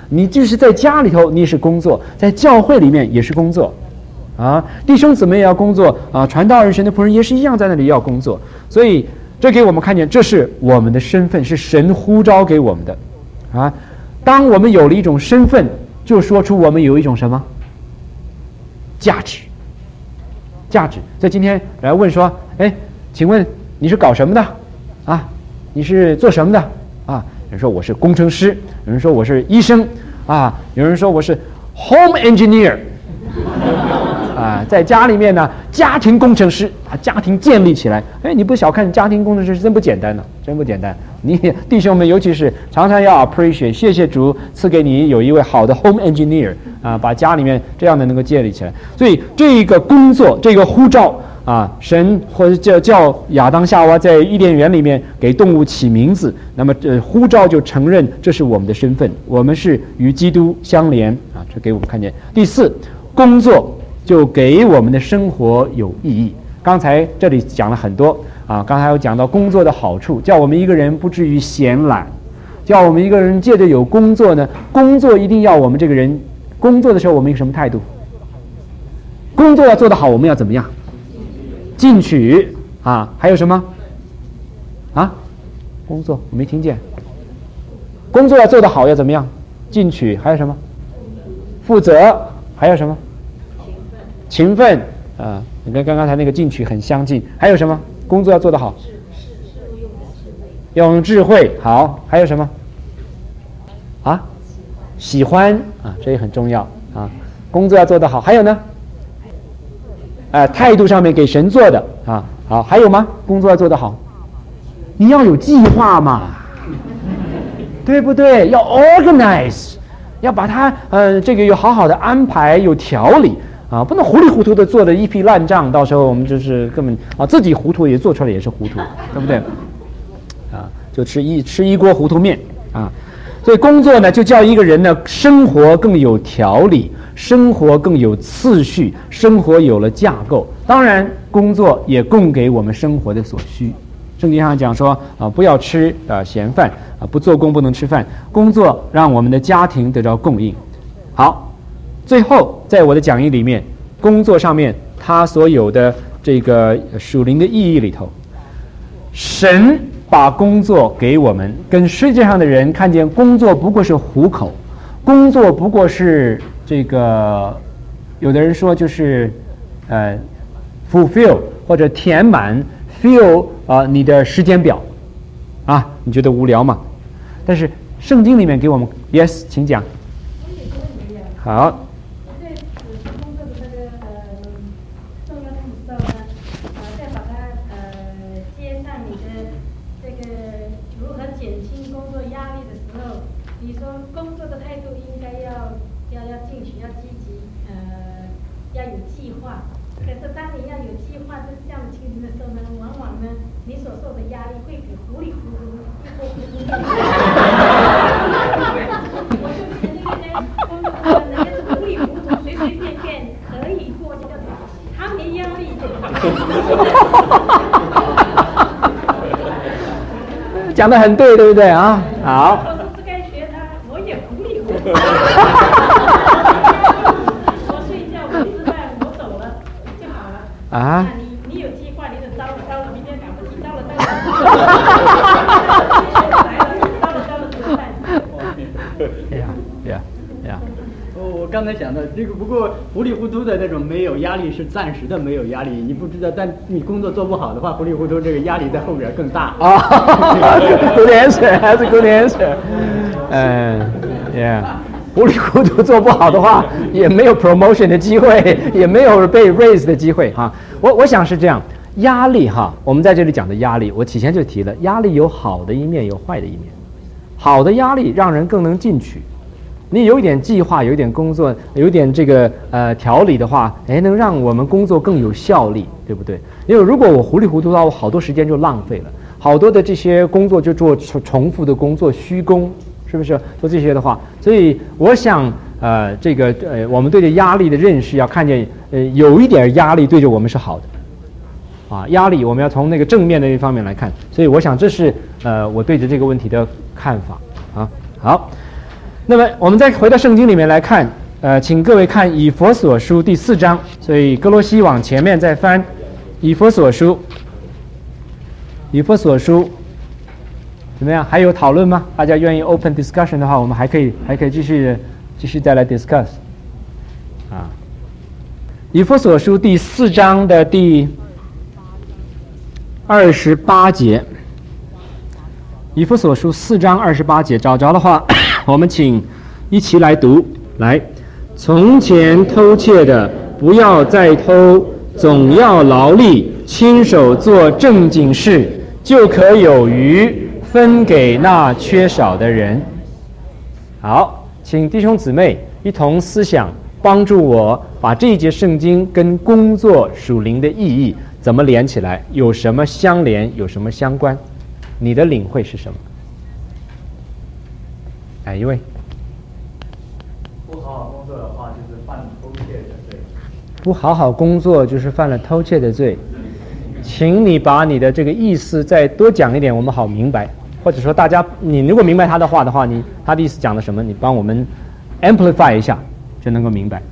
你就是在家里头你是工作，在教会里面也是工作，啊，弟兄姊妹也要工作啊，传道人、神的仆人也是一样在那里要工作。所以这给我们看见，这是我们的身份，是神呼召给我们的，啊。当我们有了一种身份，就说出我们有一种什么价值。价值。所以今天来问说，哎，请问你是搞什么的？啊，你是做什么的？啊，有人说我是工程师，有人说我是医生，啊，有人说我是 home engineer， 啊，在家里面呢，家庭工程师，把家庭建立起来。哎，你不小看家庭工程师，真不简单呢，真不简单。你弟兄们，尤其是常常要 appreciate， 谢谢主赐给你有一位好的 home engineer， 啊，把家里面这样的能够建立起来。所以这个工作，这个呼召啊，神或者叫亚当夏娃在伊甸园里面给动物起名字，那么呼召就承认这是我们的身份，我们是与基督相连啊，这给我们看见。第四，工作就给我们的生活有意义。刚才这里讲了很多啊，刚才有讲到工作的好处，叫我们一个人不至于闲懒，叫我们一个人借着有工作呢，工作一定要我们这个人工作的时候我们一个什么态度？工作要做得好，我们要怎么样？进取啊，还有什么？啊，工作我没听见。工作要做得好，要怎么样？进取，还有什么？负责，还有什么？勤奋啊，你跟刚才那个进取很相近。还有什么？工作要做得好，要用智慧。好，还有什么？啊，喜欢啊，这也很重要啊。工作要做得好，还有呢？态度上面给神做的啊。好，还有吗？工作要做得好，你要有计划嘛，对不对？要 organize， 要把它这个有好好的安排，有条理。啊，不能糊里糊涂的做的一批烂账，到时候我们就是根本啊自己糊涂也做出来也是糊涂，对不对？啊，就吃一锅糊涂面啊。所以工作呢，就叫一个人呢生活更有条理，生活更有次序，生活有了架构。当然，工作也供给我们生活的所需。圣经上讲说啊，不要吃闲饭啊，不做工不能吃饭。工作让我们的家庭得到供应。好。最后，在我的讲义里面，工作上面它所有的这个属灵的意义里头，神把工作给我们，跟世界上的人看见工作不过是糊口，工作不过是这个，有的人说就是fulfill 或者填满 fill 你的时间表啊，你觉得无聊吗？但是圣经里面给我们 yes， 请讲。好。讲得很对，对不对啊？好。 是该学他，我也糊里糊涂。我睡觉，我吃饭，我走了就好了。啊？你有计划，你得招了，明天赶不及，招了。招了吃饭。 呀。 我刚才想到这个，不过糊里糊涂的那种没有压力是暂时的没有压力，你不知道，但你工作做不好的话，糊里糊涂这个压力在后边更大。 Good answer， 还是 good answer。糊里糊涂做不好的话，也没有 promotion 的机会，也没有被 raise 的机会哈。我想是这样，压力哈，我们在这里讲的压力，我起先就提了，压力有好的一面，有坏的一面。好的压力让人更能进取。你有一点计划，有一点工作，有一点这个条理的话，能让我们工作更有效率，对不对？因为如果我糊里糊涂的话，我好多时间就浪费了，好多的这些工作就做重复的工作，虚工，是不是？做这些的话，所以我想我们对这压力的认识要看见有一点压力对着我们是好的，啊，压力我们要从那个正面的一方面来看，所以我想这是我对着这个问题的看法啊。好。 那么我们再回到圣经里面来看，请各位看以弗所书第4章，所以哥罗西往前面再翻以弗所书。以弗所书怎么样？还有讨论吗？大家愿意 open discussion 的话，我们还可以继续再来 discuss 啊。以弗所书第4章的第28节，以弗所书4章28节，找着的话，我们请一起来读。来，从前偷窃的，不要再偷，总要劳力，亲手做正经事，就可有余分给那缺少的人。好，请弟兄姊妹一同思想，帮助我把这一节圣经跟工作属灵的意义怎么连起来，有什么相连，有什么相关？你的领会是什么？哪一位？ 不好好工作的话，就是犯偷窃的罪。 不好好工作就是犯了偷窃的罪。请你把你的这个意思再多讲一点，我们好明白。或者说大家，你如果明白他的话的话，他的意思讲的什么，你帮我们 amplify 一下，就能够明白。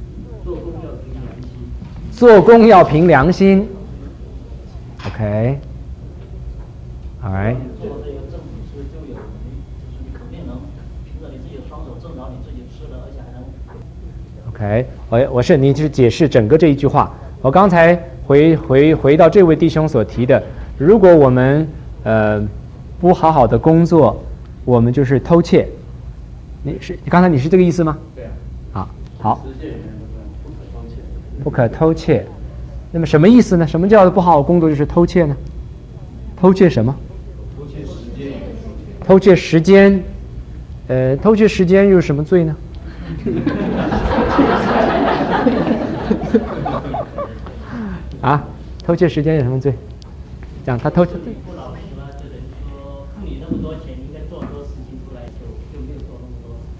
做工要凭良心。OK， all right。 做这个正经事就有余，就是你肯定能凭着你自己的双手挣着你自己吃的，而且还能。 OK， 我是你是解释整个这一句话。我刚才回到这位弟兄所提的，如果我们不好好的工作，我们就是偷窃。刚才你是这个意思吗？ 对啊。好。不可偷窃。那么什么意思呢？什么叫做不好好工作就是偷窃呢？偷窃什么？ 偷窃时间。 偷窃时间。偷窃时间又是什么罪呢？啊，偷窃时间有什么罪？讲他偷窃。 不老实了，就等于说付你那么多钱，应该做很多事情出来，就没有做那么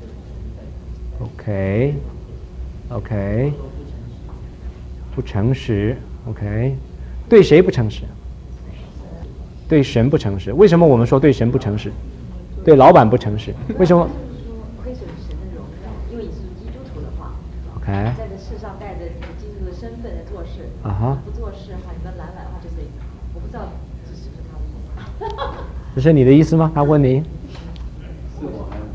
多。 OK， 不诚实。OK， 对谁不诚实？对神不诚实。为什么我们说对神不诚实？对老板不诚实？为什么？ 亏损神的荣耀，因为你是基督徒的话 OK， 在这世上带着基督徒的身份来做事，不做事的话，你们懒的话就是我不知道这是不是他的意思。 这是你的意思吗？他问你。 是我还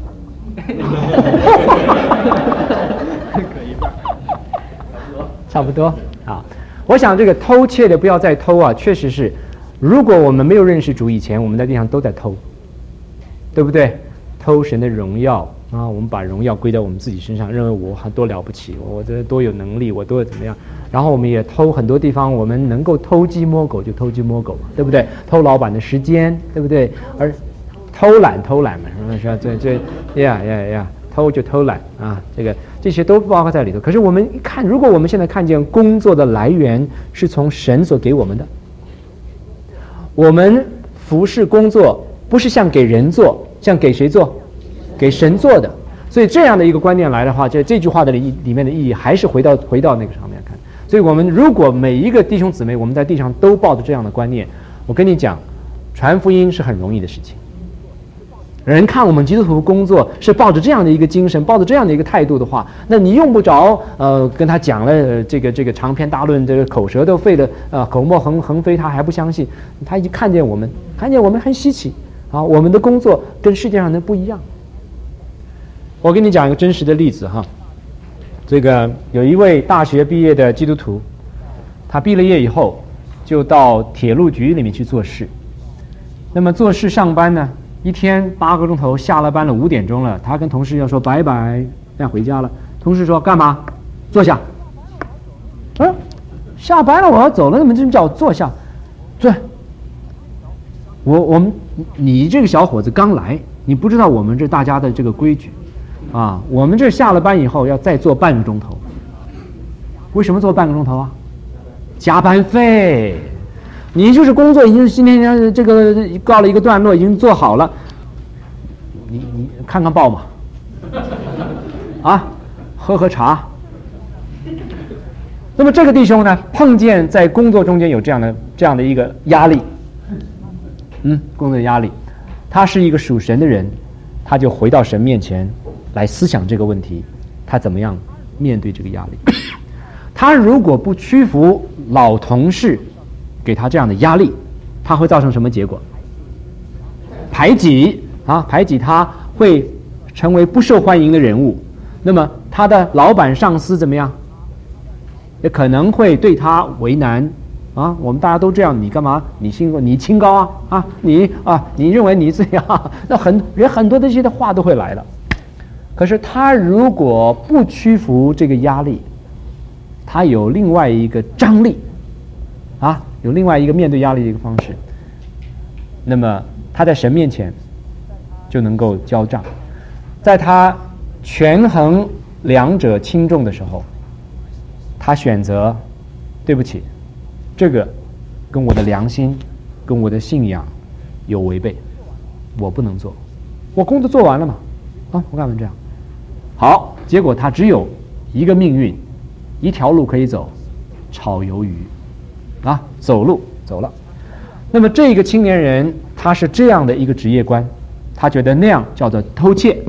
差不多啊。我想这个偷窃的不要再偷啊，确实是，如果我们没有认识主以前，我们在地上都在偷，对不对？偷神的荣耀啊，我们把荣耀归到我们自己身上，认为我多了不起，我这多有能力，我多怎么样？然后我们也偷很多地方，我们能够偷鸡摸狗就偷鸡摸狗嘛，对不对？偷老板的时间，对不对？而偷懒嘛，是吧？这呀，偷就偷懒啊，这些都包括在里头。可是我们一看，如果我们现在看见工作的来源是从神所给我们的，我们服侍工作不是像给人做，像给谁做？给神做的。所以这样的一个观念来的话，这句话的里面的意义还是回到那个上面看。所以我们如果每一个弟兄姊妹，我们在地上都抱着这样的观念，我跟你讲，传福音是很容易的事情。人看我们基督徒工作是抱着这样的一个精神，抱着这样的一个态度的话，那你用不着跟他讲了这个长篇大论，这个口舌都废了，口沫横飞，他还不相信。他已经看见我们很稀奇啊，我们的工作跟世界上的不一样。我跟你讲一个真实的例子哈，这个有一位大学毕业的基督徒，他毕了业以后就到铁路局里面去做事。那么做事上班呢，一天8个钟头，下了班了5点钟了，他跟同事要说拜拜，要回家了。同事说干嘛？坐下。下班了我要走了，那么这叫坐下。对，你这个小伙子刚来，你不知道我们这大家的这个规矩啊。我们这下了班以后要再坐半个钟头。为什么坐半个钟头啊？加班费。你就是工作已经今天这个告了一个段落，已经做好了，你看看报嘛，啊，喝茶。那么这个弟兄呢，碰见在工作中间有这样的一个压力，工作压力，他是一个属神的人，他就回到神面前， 来思想这个问题，他怎么样面对这个压力。他如果不屈服老同事给他这样的压力，他会造成什么结果？排挤啊，排挤他，会成为不受欢迎的人物。那么他的老板上司怎么样？也可能会对他为难啊！我们大家都这样，你干嘛？你清高啊？你认为你这样？那很多这些的话都会来了。可是他如果不屈服这个压力，他有另外一个张力啊，有另外一个面对压力的一个方式。那么他在神面前就能够交账，在他权衡两者轻重的时候，他选择对不起，这个跟我的良心跟我的信仰有违背，我不能做，我工作做完了嘛，我干嘛这样？好，结果他只有一个命运，一条路可以走，炒鱿鱼走路走了。那么这个青年人他是这样的一个职业观，他觉得那样叫做偷窃。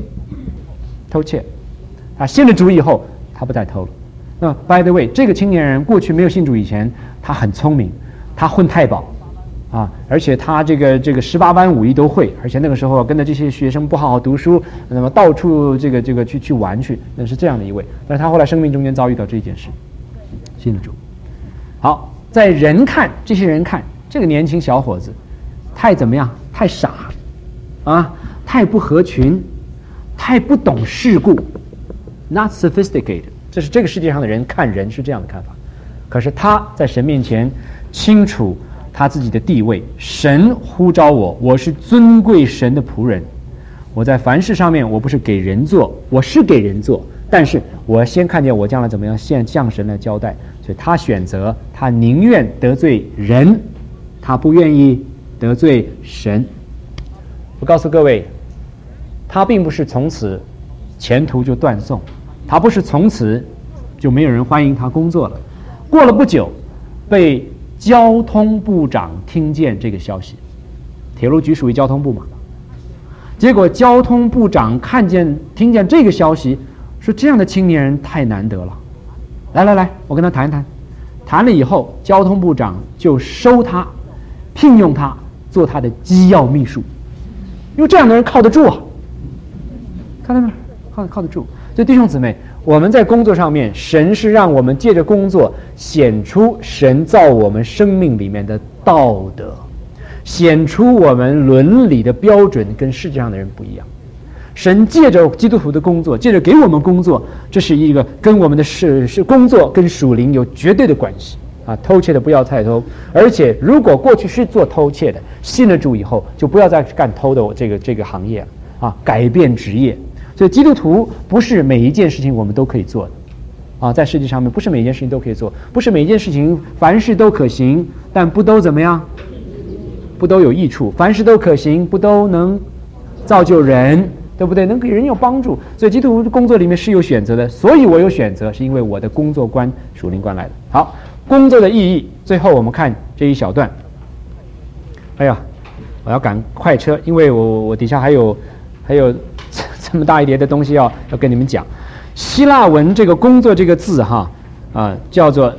他信了主以后，他不再偷了。那 by the way， 这个青年人过去没有信主以前，他很聪明，他混太保而且他这个18般武艺都会，而且那个时候跟着这些学生不好好读书，那么到处这个去玩去，那是这样的一位。但是他后来生命中间遭遇到这件事，信了主。好，在这些人看这个年轻小伙子太怎么样？太傻太不合群，太不懂世故 ，not sophisticated。这是这个世界上的人看人是这样的看法。可是他在神面前清楚他自己的地位，神呼召我，我是尊贵神的仆人，我在凡事上面我不是给人做，我是给人做，但是我先看见我将来怎么样向神来交代。所以他选择，他宁愿得罪人，他不愿意得罪神。我告诉各位，他并不是从此前途就断送，他不是从此就没有人欢迎他工作了。过了不久，被交通部长听见这个消息，铁路局属于交通部嘛，结果交通部长听见这个消息，说这样的青年人太难得了，来，我跟他谈谈。谈了以后，交通部长就收他，聘用他做他的机要秘书，因为这样的人靠得住看到没有？靠得住。所以弟兄姊妹，我们在工作上面，神是让我们借着工作显出神造我们生命里面的道德，显出我们伦理的标准跟世界上的人不一样。神借着基督徒的工作，借着给我们工作，这是一个跟我们的是工作跟属灵有绝对的关系偷窃的不要再偷，而且如果过去是做偷窃的，信了主以后就不要再干偷的这个行业了改变职业。所以基督徒不是每一件事情我们都可以做的在世界上面不是每一件事情都可以做，不是每一件事情凡事都可行，但不都怎么样？不都有益处？凡事都可行，不都能造就人，对不对？能给人有帮助。所以基督徒工作里面是有选择的，所以我有选择，是因为我的工作观属灵观来的。好，工作的意义，最后我们看这一小段。哎呀，我要赶快车，因为我底下还有这么大一叠的东西要跟你们讲。希腊文这个工作这个字叫做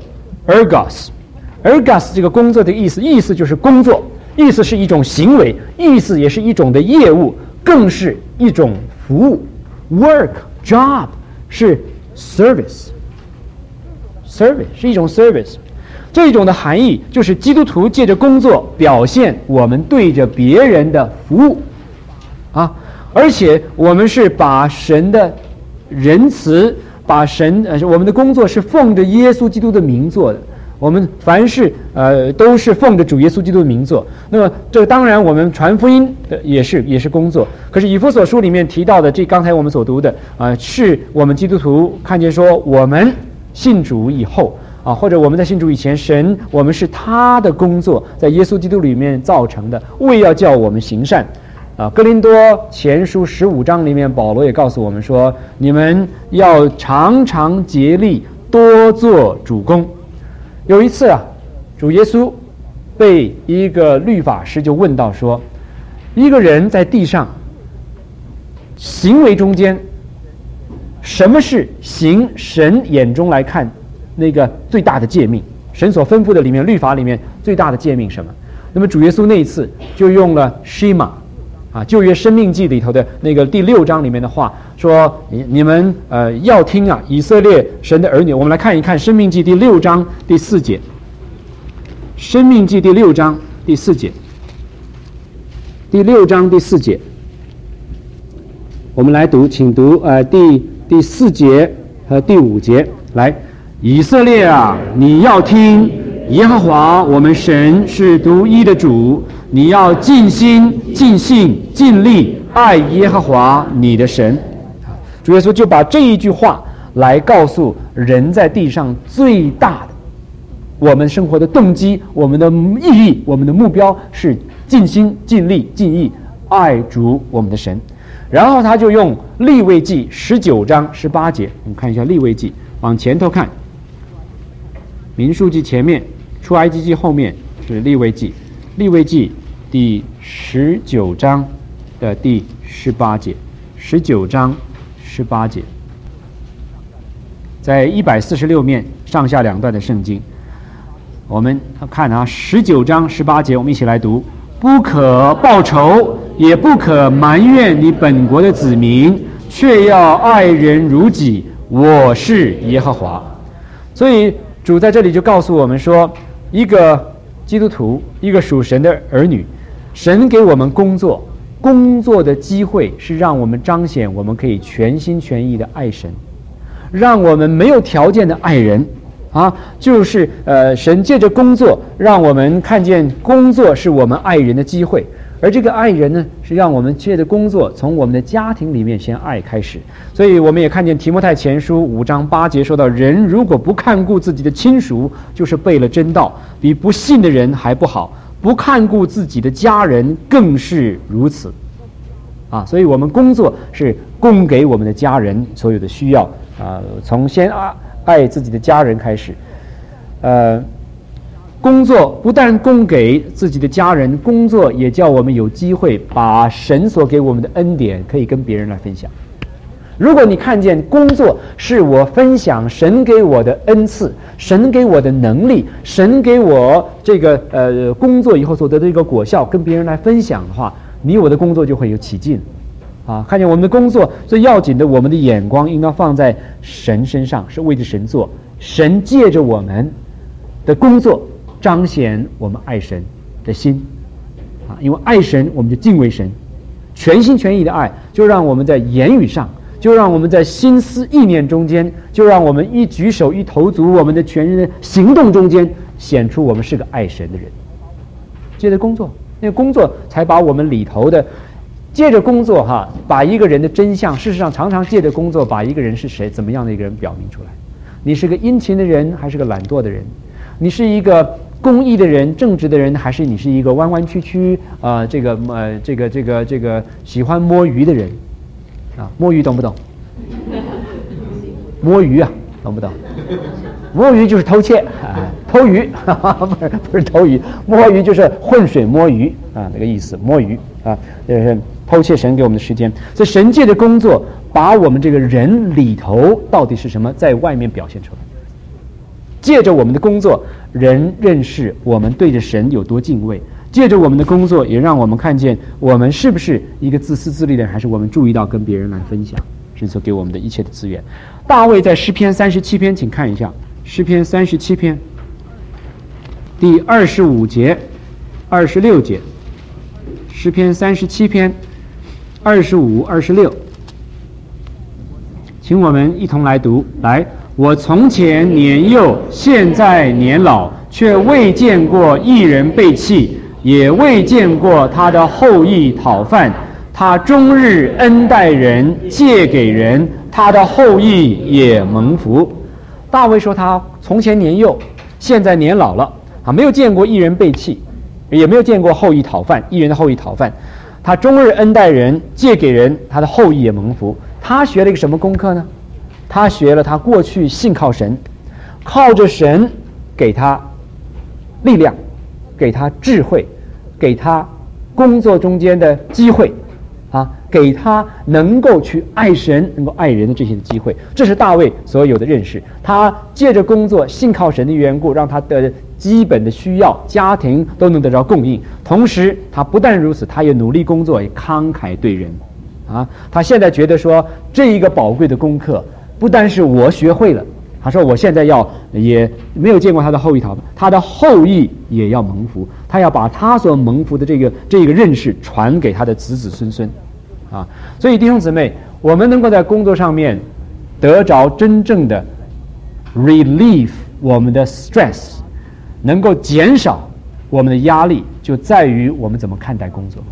ergos 这个工作的意思就是工作，意思是一种行为，意思也是一种的业务，更是一种服务。 work job 是 service 是一种 service， 这种的含义就是基督徒借着工作表现我们对着别人的服务而且我们是把神的仁慈，把我们的工作是奉着耶稣基督的名做的。我们凡事都是奉着主耶稣基督的名做。那么这当然我们传福音的也是工作。可是以弗所书里面提到的这刚才我们所读的是我们基督徒看见说我们信主以后或者我们在信主以前，神我们是他的工作，在耶稣基督里面造成的，为要叫我们行善。哥林多前书15章里面，保罗也告诉我们说，你们要常常竭力多做主工。有一次主耶稣被一个律法师就问到说，一个人在地上行为中间什么是行神眼中来看那个最大的诫命？神所吩咐的里面，律法里面最大的诫命什么？那么主耶稣那一次就用了 Shema 啊，旧约生命记里头的那个第6章里面的话，说你们要听啊，以色列神的儿女。我们来看一看生命记第6章第4节。生命记第6章第4节。第6章第4节，我们来读，请读第4节和第5节。来，以色列啊，你要听，耶和华我们神是独一的主，你要尽心、尽性、尽力爱耶和华你的神。主耶稣就把这一句话来告诉人在地上最大的我们生活的动机、我们的意义、我们的目标是尽心、尽力、尽意爱主我们的神。然后他就用利未记19章18节，我们看一下利未记，往前头看，民数记前面，出埃及记后面是利未记，利未记第19章的第18节，19章18节，在146面上下2段的圣经。我们看啊，19章18节，我们一起来读：不可报仇，也不可埋怨你本国的子民，却要爱人如己，我是耶和华。所以主在这里就告诉我们说，一个基督徒，一个属神的儿女，神给我们工作，工作的机会是让我们彰显我们可以全心全意的爱神，让我们没有条件的爱人啊，就是神借着工作让我们看见工作是我们爱人的机会，而这个爱人呢，是让我们借着工作从我们的家庭里面先爱开始。所以我们也看见提摩太前书5章8节说到，人如果不看顾自己的亲属，就是背了真道，比不信的人还不好，不看顾自己的家人更是如此啊。所以我们工作是供给我们的家人所有的需要啊，从先爱自己的家人开始。工作不但供给自己的家人，工作也叫我们有机会把神所给我们的恩典可以跟别人来分享。如果你看见工作是我分享神给我的恩赐，神给我的能力，神给我这个工作以后所得的一个果效跟别人来分享的话，你我的工作就会有起劲啊！看见我们的工作最要紧的，我们的眼光应当放在神身上，是为着神做。神借着我们的工作彰显我们爱神的心啊！因为爱神，我们就敬畏神，全心全意的爱，就让我们在言语上，就让我们在心思意念中间，就让我们一举手一投足，我们的全人的行动中间，显出我们是个爱神的人。借着工作，那个工作才把我们里头的，借着工作把一个人的真相，事实上常常借着工作把一个人是谁，怎么样的一个人表明出来。你是个殷勤的人，还是个懒惰的人？你是一个公义的人、正直的人，还是你是一个弯弯曲曲这个喜欢摸鱼的人啊？摸鱼懂不懂？摸鱼啊，懂不懂？摸鱼就是偷窃偷鱼不是偷鱼，摸鱼就是浑水摸鱼啊，那个意思。摸鱼啊，偷窃神给我们的时间。所以神借的工作，把我们这个人里头到底是什么，在外面表现出来。借着我们的工作，人认识我们对着神有多敬畏；借着我们的工作，也让我们看见我们是不是一个自私自利的人，还是我们注意到跟别人来分享神所给我们的一切的资源。大卫在诗篇37篇，请看一下诗篇37篇第25节、26节。诗篇37篇25、26，请我们一同来读。来，我从前年幼，现在年老，却未见过义人被弃，也未见过他的后裔讨饭。他终日恩待人，借给人，他的后裔也蒙福。大卫说他从前年幼，现在年老了没有见过义人被弃，也没有见过后裔讨饭，义人的后裔讨饭。他终日恩待人，借给人，他的后裔也蒙福。他学了一个什么功课呢？他学了他过去信靠神，靠着神给他力量，给他智慧，给他工作中间的机会给他能够去爱神、能够爱人的这些机会。这是大卫所有的认识。他借着工作，信靠神的缘故，让他的基本的需要、家庭都能得到供应。同时，他不但如此，他也努力工作，也慷慨对人。他现在觉得说，这一个宝贵的功课，不单是我学会了，他说我现在也没有见过他的后裔他的后裔也要蒙福，他要把他所蒙福的这个认识传给他的子子孙孙。所以弟兄姊妹，我们能够在工作上面得着真正的 relief 我们的 stress， 能够减少我们的压力，就在于我们怎么看待工作。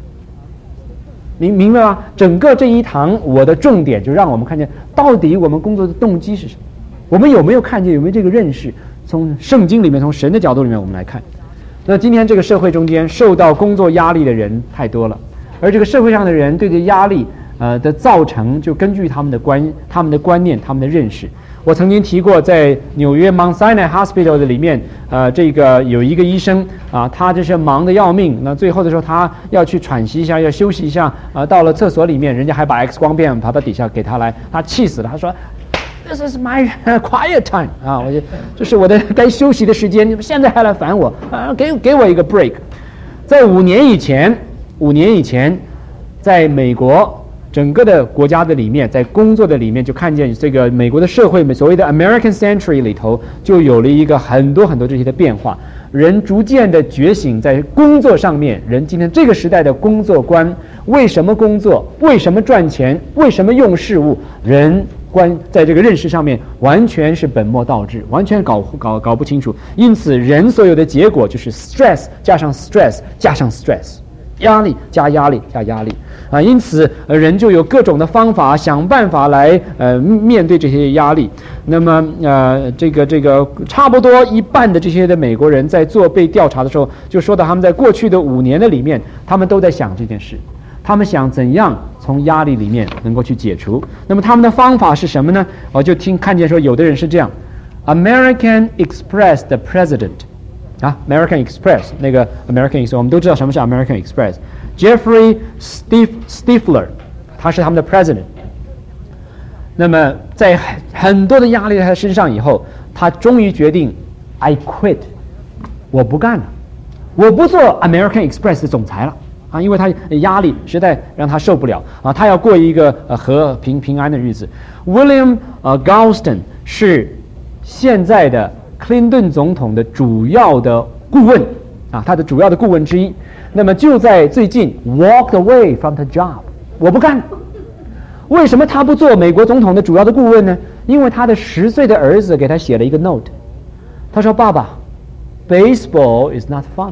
明白吗？整个这一堂我的重点就让我们看见，到底我们工作的动机是什么？我们有没有看见？有没有这个认识？从圣经里面，从神的角度里面，我们来看。那今天这个社会中间受到工作压力的人太多了，而这个社会上的人对这压力的造成，就根据他们的观念、他们的认识。我曾经提过，在纽约 Mount Sinai Hospital 的里面，这个有一个医生他就是忙得要命。那最后的时候，他要去喘息一下，要休息一下，到了厕所里面，人家还把 X 光片跑到底下给他来，他气死了，他说 ：“This is my quiet time 这是我的该休息的时间，你们现在还来烦我给我一个 break。”在5年以前，在美国。整个的国家的里面，在工作的里面，就看见这个美国的社会，所谓的 American Century 里头，就有了一个很多这些的变化。人逐渐的觉醒，在工作上面，人今天这个时代的工作观，为什么工作，为什么赚钱，为什么用事物，人观在这个认识上面完全是本末倒置，完全搞不清楚。因此，人所有的结果就是 stress 加上 stress 加上 stress。压力加压力加压力因此人就有各种的方法想办法来面对这些压力。那么这个差不多一半的这些的美国人在被调查的时候，就说到他们在过去的5年的里面，他们都在想这件事，他们想怎样从压力里面能够去解除。那么他们的方法是什么呢？我就看见说，有的人是这样 ：American Express 的 President。American Express 那个 American Express 我们都知道什么是 American Express。 Jeffrey Stifler 他是他们的 President。 那么在很多的压力在他身上以后，他终于决定 I quit， 我不干了，我不做 American Express 的总裁了因为他压力实在让他受不了他要过一个和平安的日子。 William Galston 是现在的克林顿总统的主要的顾问他的主要的顾问之一。那么就在最近 walked away from the job， 我不干了。为什么他不做美国总统的主要的顾问呢？因为他的10岁的儿子给他写了一个 note， 他说：“爸爸 ，baseball is not fun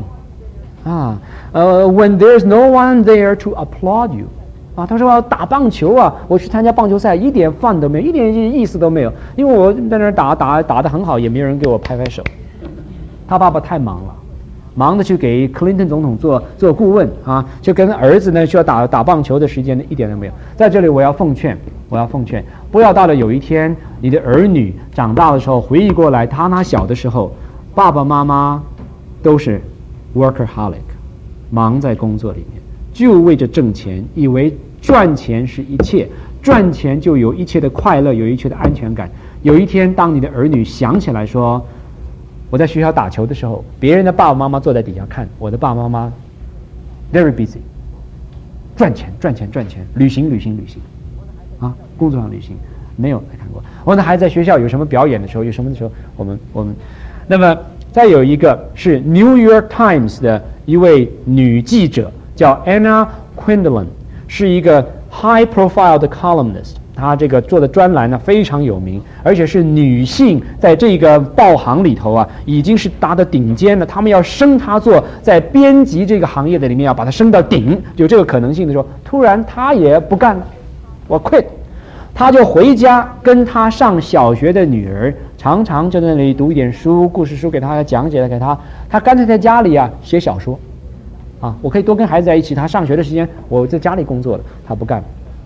when there's no one there to applaud you。”他说打棒球我去参加棒球赛一点 fun 都没有，一点意思都没有，因为我在那儿打得很好，也没有人给我拍手。他爸爸太忙了，忙的去给克林顿总统做顾问就跟儿子呢需要打棒球的时间一点都没有。在这里我要奉劝，不要到了有一天你的儿女长大的时候回忆过来，他小的时候爸爸妈妈都是 workaholic， 忙在工作里面，就为着挣钱，以为赚钱是一切，赚钱就有一切的快乐，有一切的安全感。有一天当你的儿女想起来说，我在学校打球的时候，别人的爸爸妈妈坐在底下看，我的爸爸妈妈 very busy， 赚钱，旅行工作上旅行没有来看过。我的孩子在学校有什么表演的时候，有什么的时候，我们那么再有一个是 New York Times 的一位女记者叫 Anna Quindlen， 是一个 high profile 的 columnist， 她这个做的专栏呢非常有名，而且是女性在这个报行里头已经是达到顶尖了。他们要升她做在编辑这个行业的里面，要把她升到顶，有这个可能性的时候，突然她也不干了，我 quit。她就回家跟她上小学的女儿常常就在那里读一点书，故事书给她讲解给她，她干脆在家里写小说我可以多跟孩子在一起。他上学的时间我在家里工作了，他不干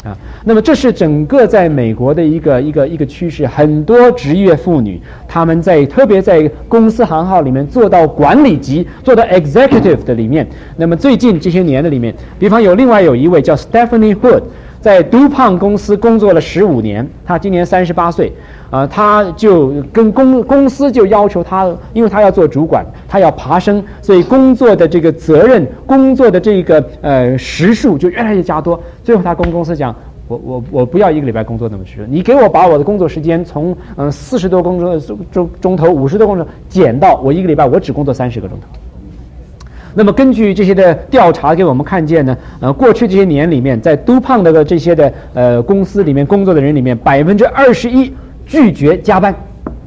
啊。那么这是整个在美国的一个趋势，很多职业妇女她们特别在公司行号里面做到管理级，做到 executive 的里面。那么最近这些年的里面，比方另外有一位叫 Stephanie Hood， 在 DuPont 公司工作了15年，她今年38岁。他就跟公司就要求他，因为他要做主管，他要爬升，所以工作的这个责任，工作的这个时数就越来越加多。最后他跟公司讲，我不要一个礼拜工作那么久，你给我把我的工作时间从40多钟头50多钟头减到我一个礼拜我只工作30个钟头。那么根据这些的调查给我们看见呢，过去这些年里面，在DuPont的这些的公司里面工作的人里面，21%拒绝加班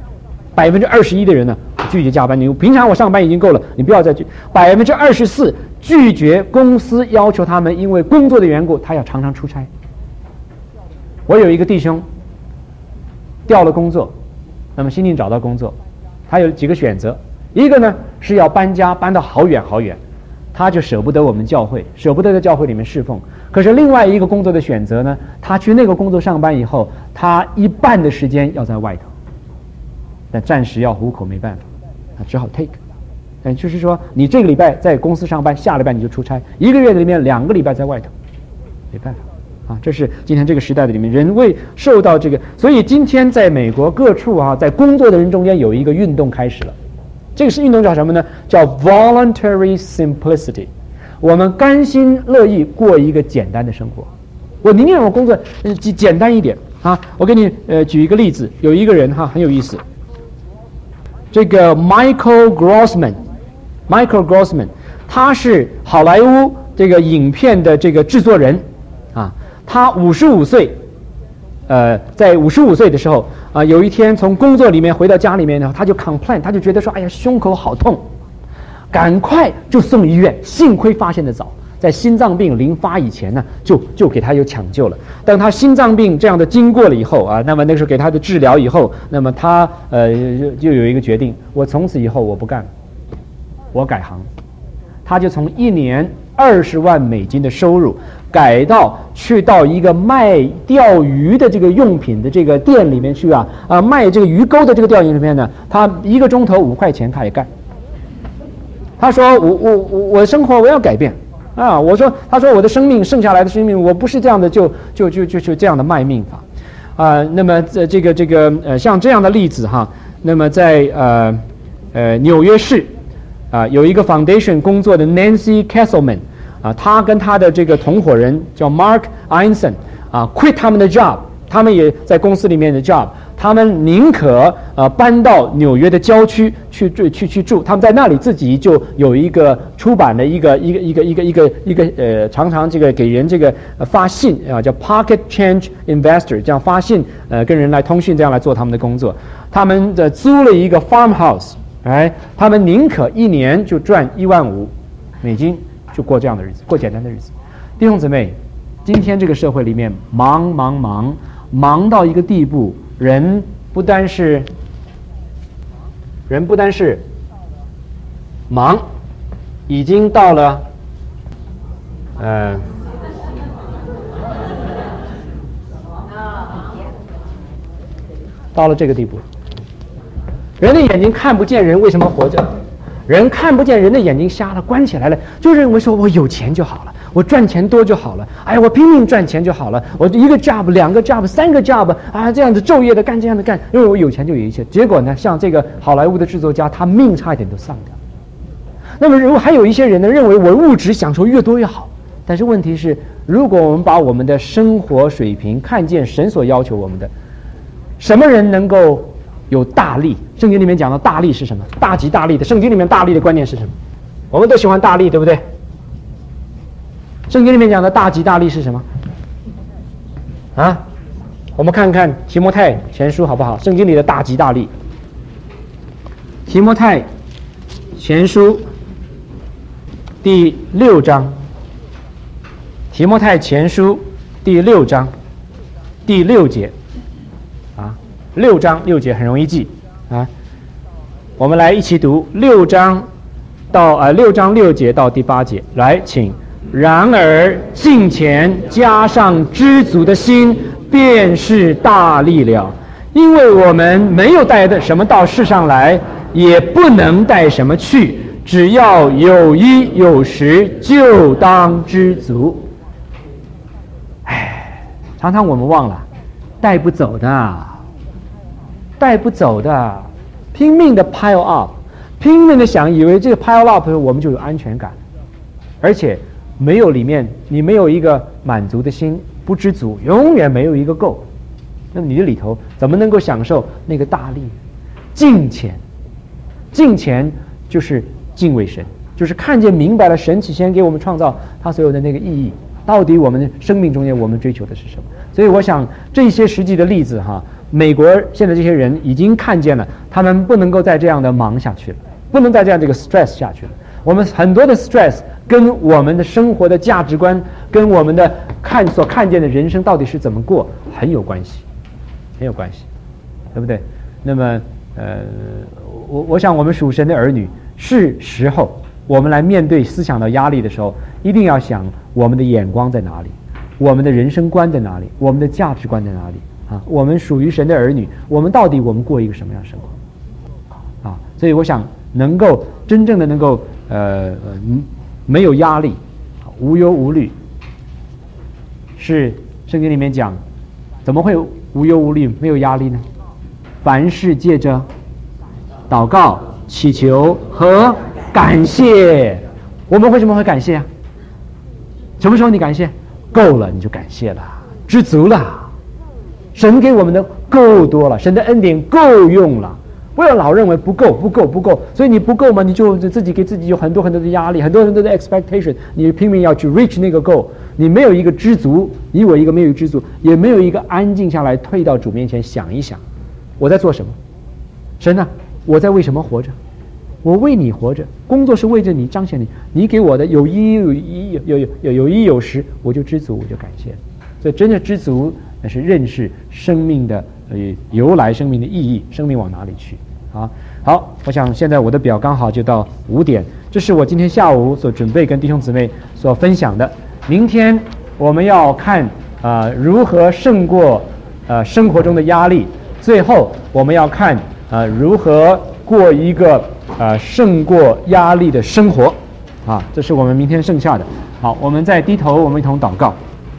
，21%的人呢拒绝加班。你平常我上班已经够了，你不要再24%拒绝公司要求他们因为工作的缘故，他要常常出差。我有一个弟兄调了工作，那么新近找到工作，他有几个选择，一个呢是要搬家搬到好远好远，他就舍不得我们教会，舍不得在教会里面侍奉。可是另外一个工作的选择呢，他去那个工作上班以后，他一半的时间要在外头，但暂时要糊口没办法，他只好 take。就是说你这个礼拜在公司上班，下礼拜你就出差，1个月里面2个礼拜在外头，没办法啊。这是今天这个时代的里面人为受到这个，所以今天在美国各处在工作的人中间有一个运动开始了。这个是运动叫什么呢？叫 voluntary simplicity。我们甘心乐意过一个简单的生活，我宁愿我工作简单一点啊。我给你举一个例子，有一个人很有意思，这个 Michael Grossman， 他是好莱坞这个影片的这个制作人啊。他55岁，在55岁的时候有一天从工作里面回到家里面呢，他就 complain， 他就觉得说，哎呀，胸口好痛。赶快就送医院，幸亏发现的早，在心脏病临发以前呢，就给他有抢救了。当他心脏病这样的经过了以后那么那个时候给他的治疗以后，那么他就有一个决定，我从此以后我不干了，我改行。他就从1年20万美金的收入改去到一个卖钓鱼的这个用品的这个店里面去卖这个鱼钩的这个钓鱼里面呢，他1个钟头5块钱他也干。他说我的生活我要改变啊！他说我的生命剩下来的生命，我不是这样的就这样的卖命法那么这个像这样的例子那么在纽约市有一个 foundation 工作的 Nancy Kesselman 他跟他的这个同伙人叫 Mark Einstein quit 他们的 job， 他们也在公司里面的 job。他们宁可搬到纽约的郊区去住，他们在那里自己就有一个出版的一个常常这个给人这个发信叫 Pocket Change Investor， 这样发信跟人来通讯，这样来做他们的工作。他们租了一个 farmhouse， 他们宁可1年就赚1万5美金，就过这样的日子，过简单的日子。弟兄姊妹，今天这个社会里面忙到一个地步。人不单是忙，已经到了这个地步。人的眼睛看不见人为什么活着，人看不见人的眼睛瞎了，关起来了，就认为说我有钱就好了，我赚钱多就好了，哎呀，我拼命赚钱就好了，我1个 job 2个 job 3个 job 这样子昼夜的干，这样的干，因为我有钱就有一切。结果呢，像这个好莱坞的制作家，他命差一点都丧掉。那么如果还有一些人呢，认为我物质享受越多越好，但是问题是，如果我们把我们的生活水平看见神所要求我们的，什么人能够有大利？圣经里面讲到大利是什么？大吉大利的。圣经里面大利的观念是什么？我们都喜欢大利，对不对？圣经里面讲的大吉大利是什么？我们看看提摩太前书好不好？圣经里的大吉大利。提摩太前书第6章。提摩太前书第6章第6节6章6节很容易记我们来一起读6章6节到第8节。来，请然而敬虔加上知足的心，便是大力了。因为我们没有带的什么到世上来，也不能带什么去，只要有衣有食，就当知足。常常我们忘了，带不走的，拼命的 pile up， 拼命的想以为这个 pile up 我们就有安全感，而且没有里面你没有一个满足的心，不知足，永远没有一个够。那么你的里头怎么能够享受那个大力？敬虔就是敬畏神，就是看见明白了神起先给我们创造他所有的那个意义，到底我们的生命中间我们追求的是什么。所以我想这些实际的例子美国现在这些人已经看见了，他们不能够再这样的忙下去了，不能再这样这个 stress 下去了。我们很多的 stress 跟我们的生活的价值观，跟我们的所看见的人生到底是怎么过很有关系，对不对？那么我想我们属神的儿女，是时候我们来面对思想的压力的时候，一定要想我们的眼光在哪里，我们的人生观在哪里，我们的价值观在哪里啊？我们属于神的儿女，我们到底我们过一个什么样的生活啊？所以我想能够真正的能够没有压力，无忧无虑，是圣经里面讲，怎么会无忧无虑没有压力呢？凡事借着祷告、祈求和感谢。我们为什么会感谢啊？什么时候你感谢？够了你就感谢了，知足了，神给我们的够多了，神的恩典够用了。不要老认为不够，所以你不够嘛，你就自己给自己有很多很多的压力，很多很多的 expectation， 你拼命要去 reach 那个 goal， 你没有一个知足，你我一个没有一个知足，也没有一个安静下来退到主面前想一想，我在做什么？神啊，我在为什么活着？我为你活着，工作是为着你彰显你，你给我的有衣有食，我就知足，我就感谢。所以真的知足，那是认识生命的由来，生命的意义，生命往哪里去啊？好，我想现在我的表刚好就到5点，这是我今天下午所准备跟弟兄姊妹所分享的。明天我们要看如何胜过生活中的压力，最后我们要看如何过一个胜过压力的生活啊，这是我们明天剩下的。好，我们再低头，我们一同祷告。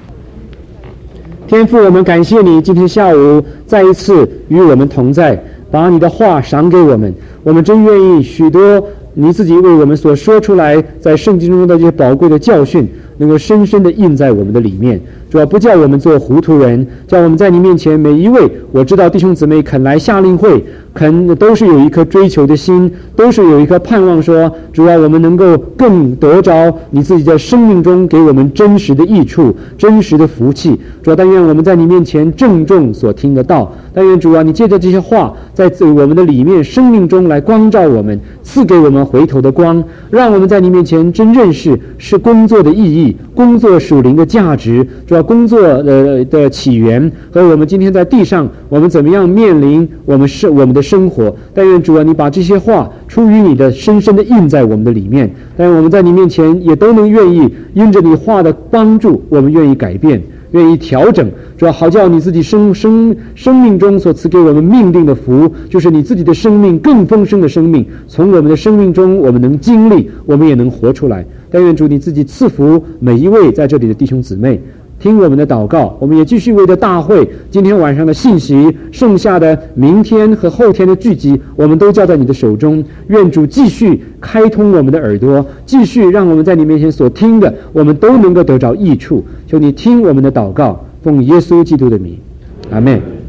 天父，我们感谢你今天下午再一次与我们同在，把你的话赏给我们，我们真愿意许多你自己为我们所说出来在圣经中的这些宝贵的教训能够深深的印在我们的里面。主要不叫我们做糊涂人，叫我们在你面前每一位，我知道弟兄姊妹肯来夏令会，都是有一颗追求的心，都是有一颗盼望说，主要我们能够更得着你自己在生命中给我们真实的益处，真实的福气。主要但愿我们在你面前郑重所听得到，但愿主要你借着这些话在我们的里面生命中来光照我们，赐给我们回头的光，让我们在你面前真认识是工作的意义，工作属灵的价值，主要工作的起源和我们今天在地上我们怎么样面临我们的生活。但愿主啊，你把这些话出于你的深深的印在我们的里面，但愿我们在你面前也都能愿意因着你话的帮助，我们愿意改变，愿意调整，主要好叫你自己生命中所赐给我们命定的福，就是你自己的生命更丰盛的生命，从我们的生命中我们能经历，我们也能活出来。但愿主你自己赐福每一位在这里的弟兄姊妹，听我们的祷告，我们也继续为着大会今天晚上的信息，剩下的明天和后天的聚集，我们都交在你的手中。愿主继续开通我们的耳朵，继续让我们在你面前所听的，我们都能够得着益处。求你听我们的祷告，奉耶稣基督的名，阿们。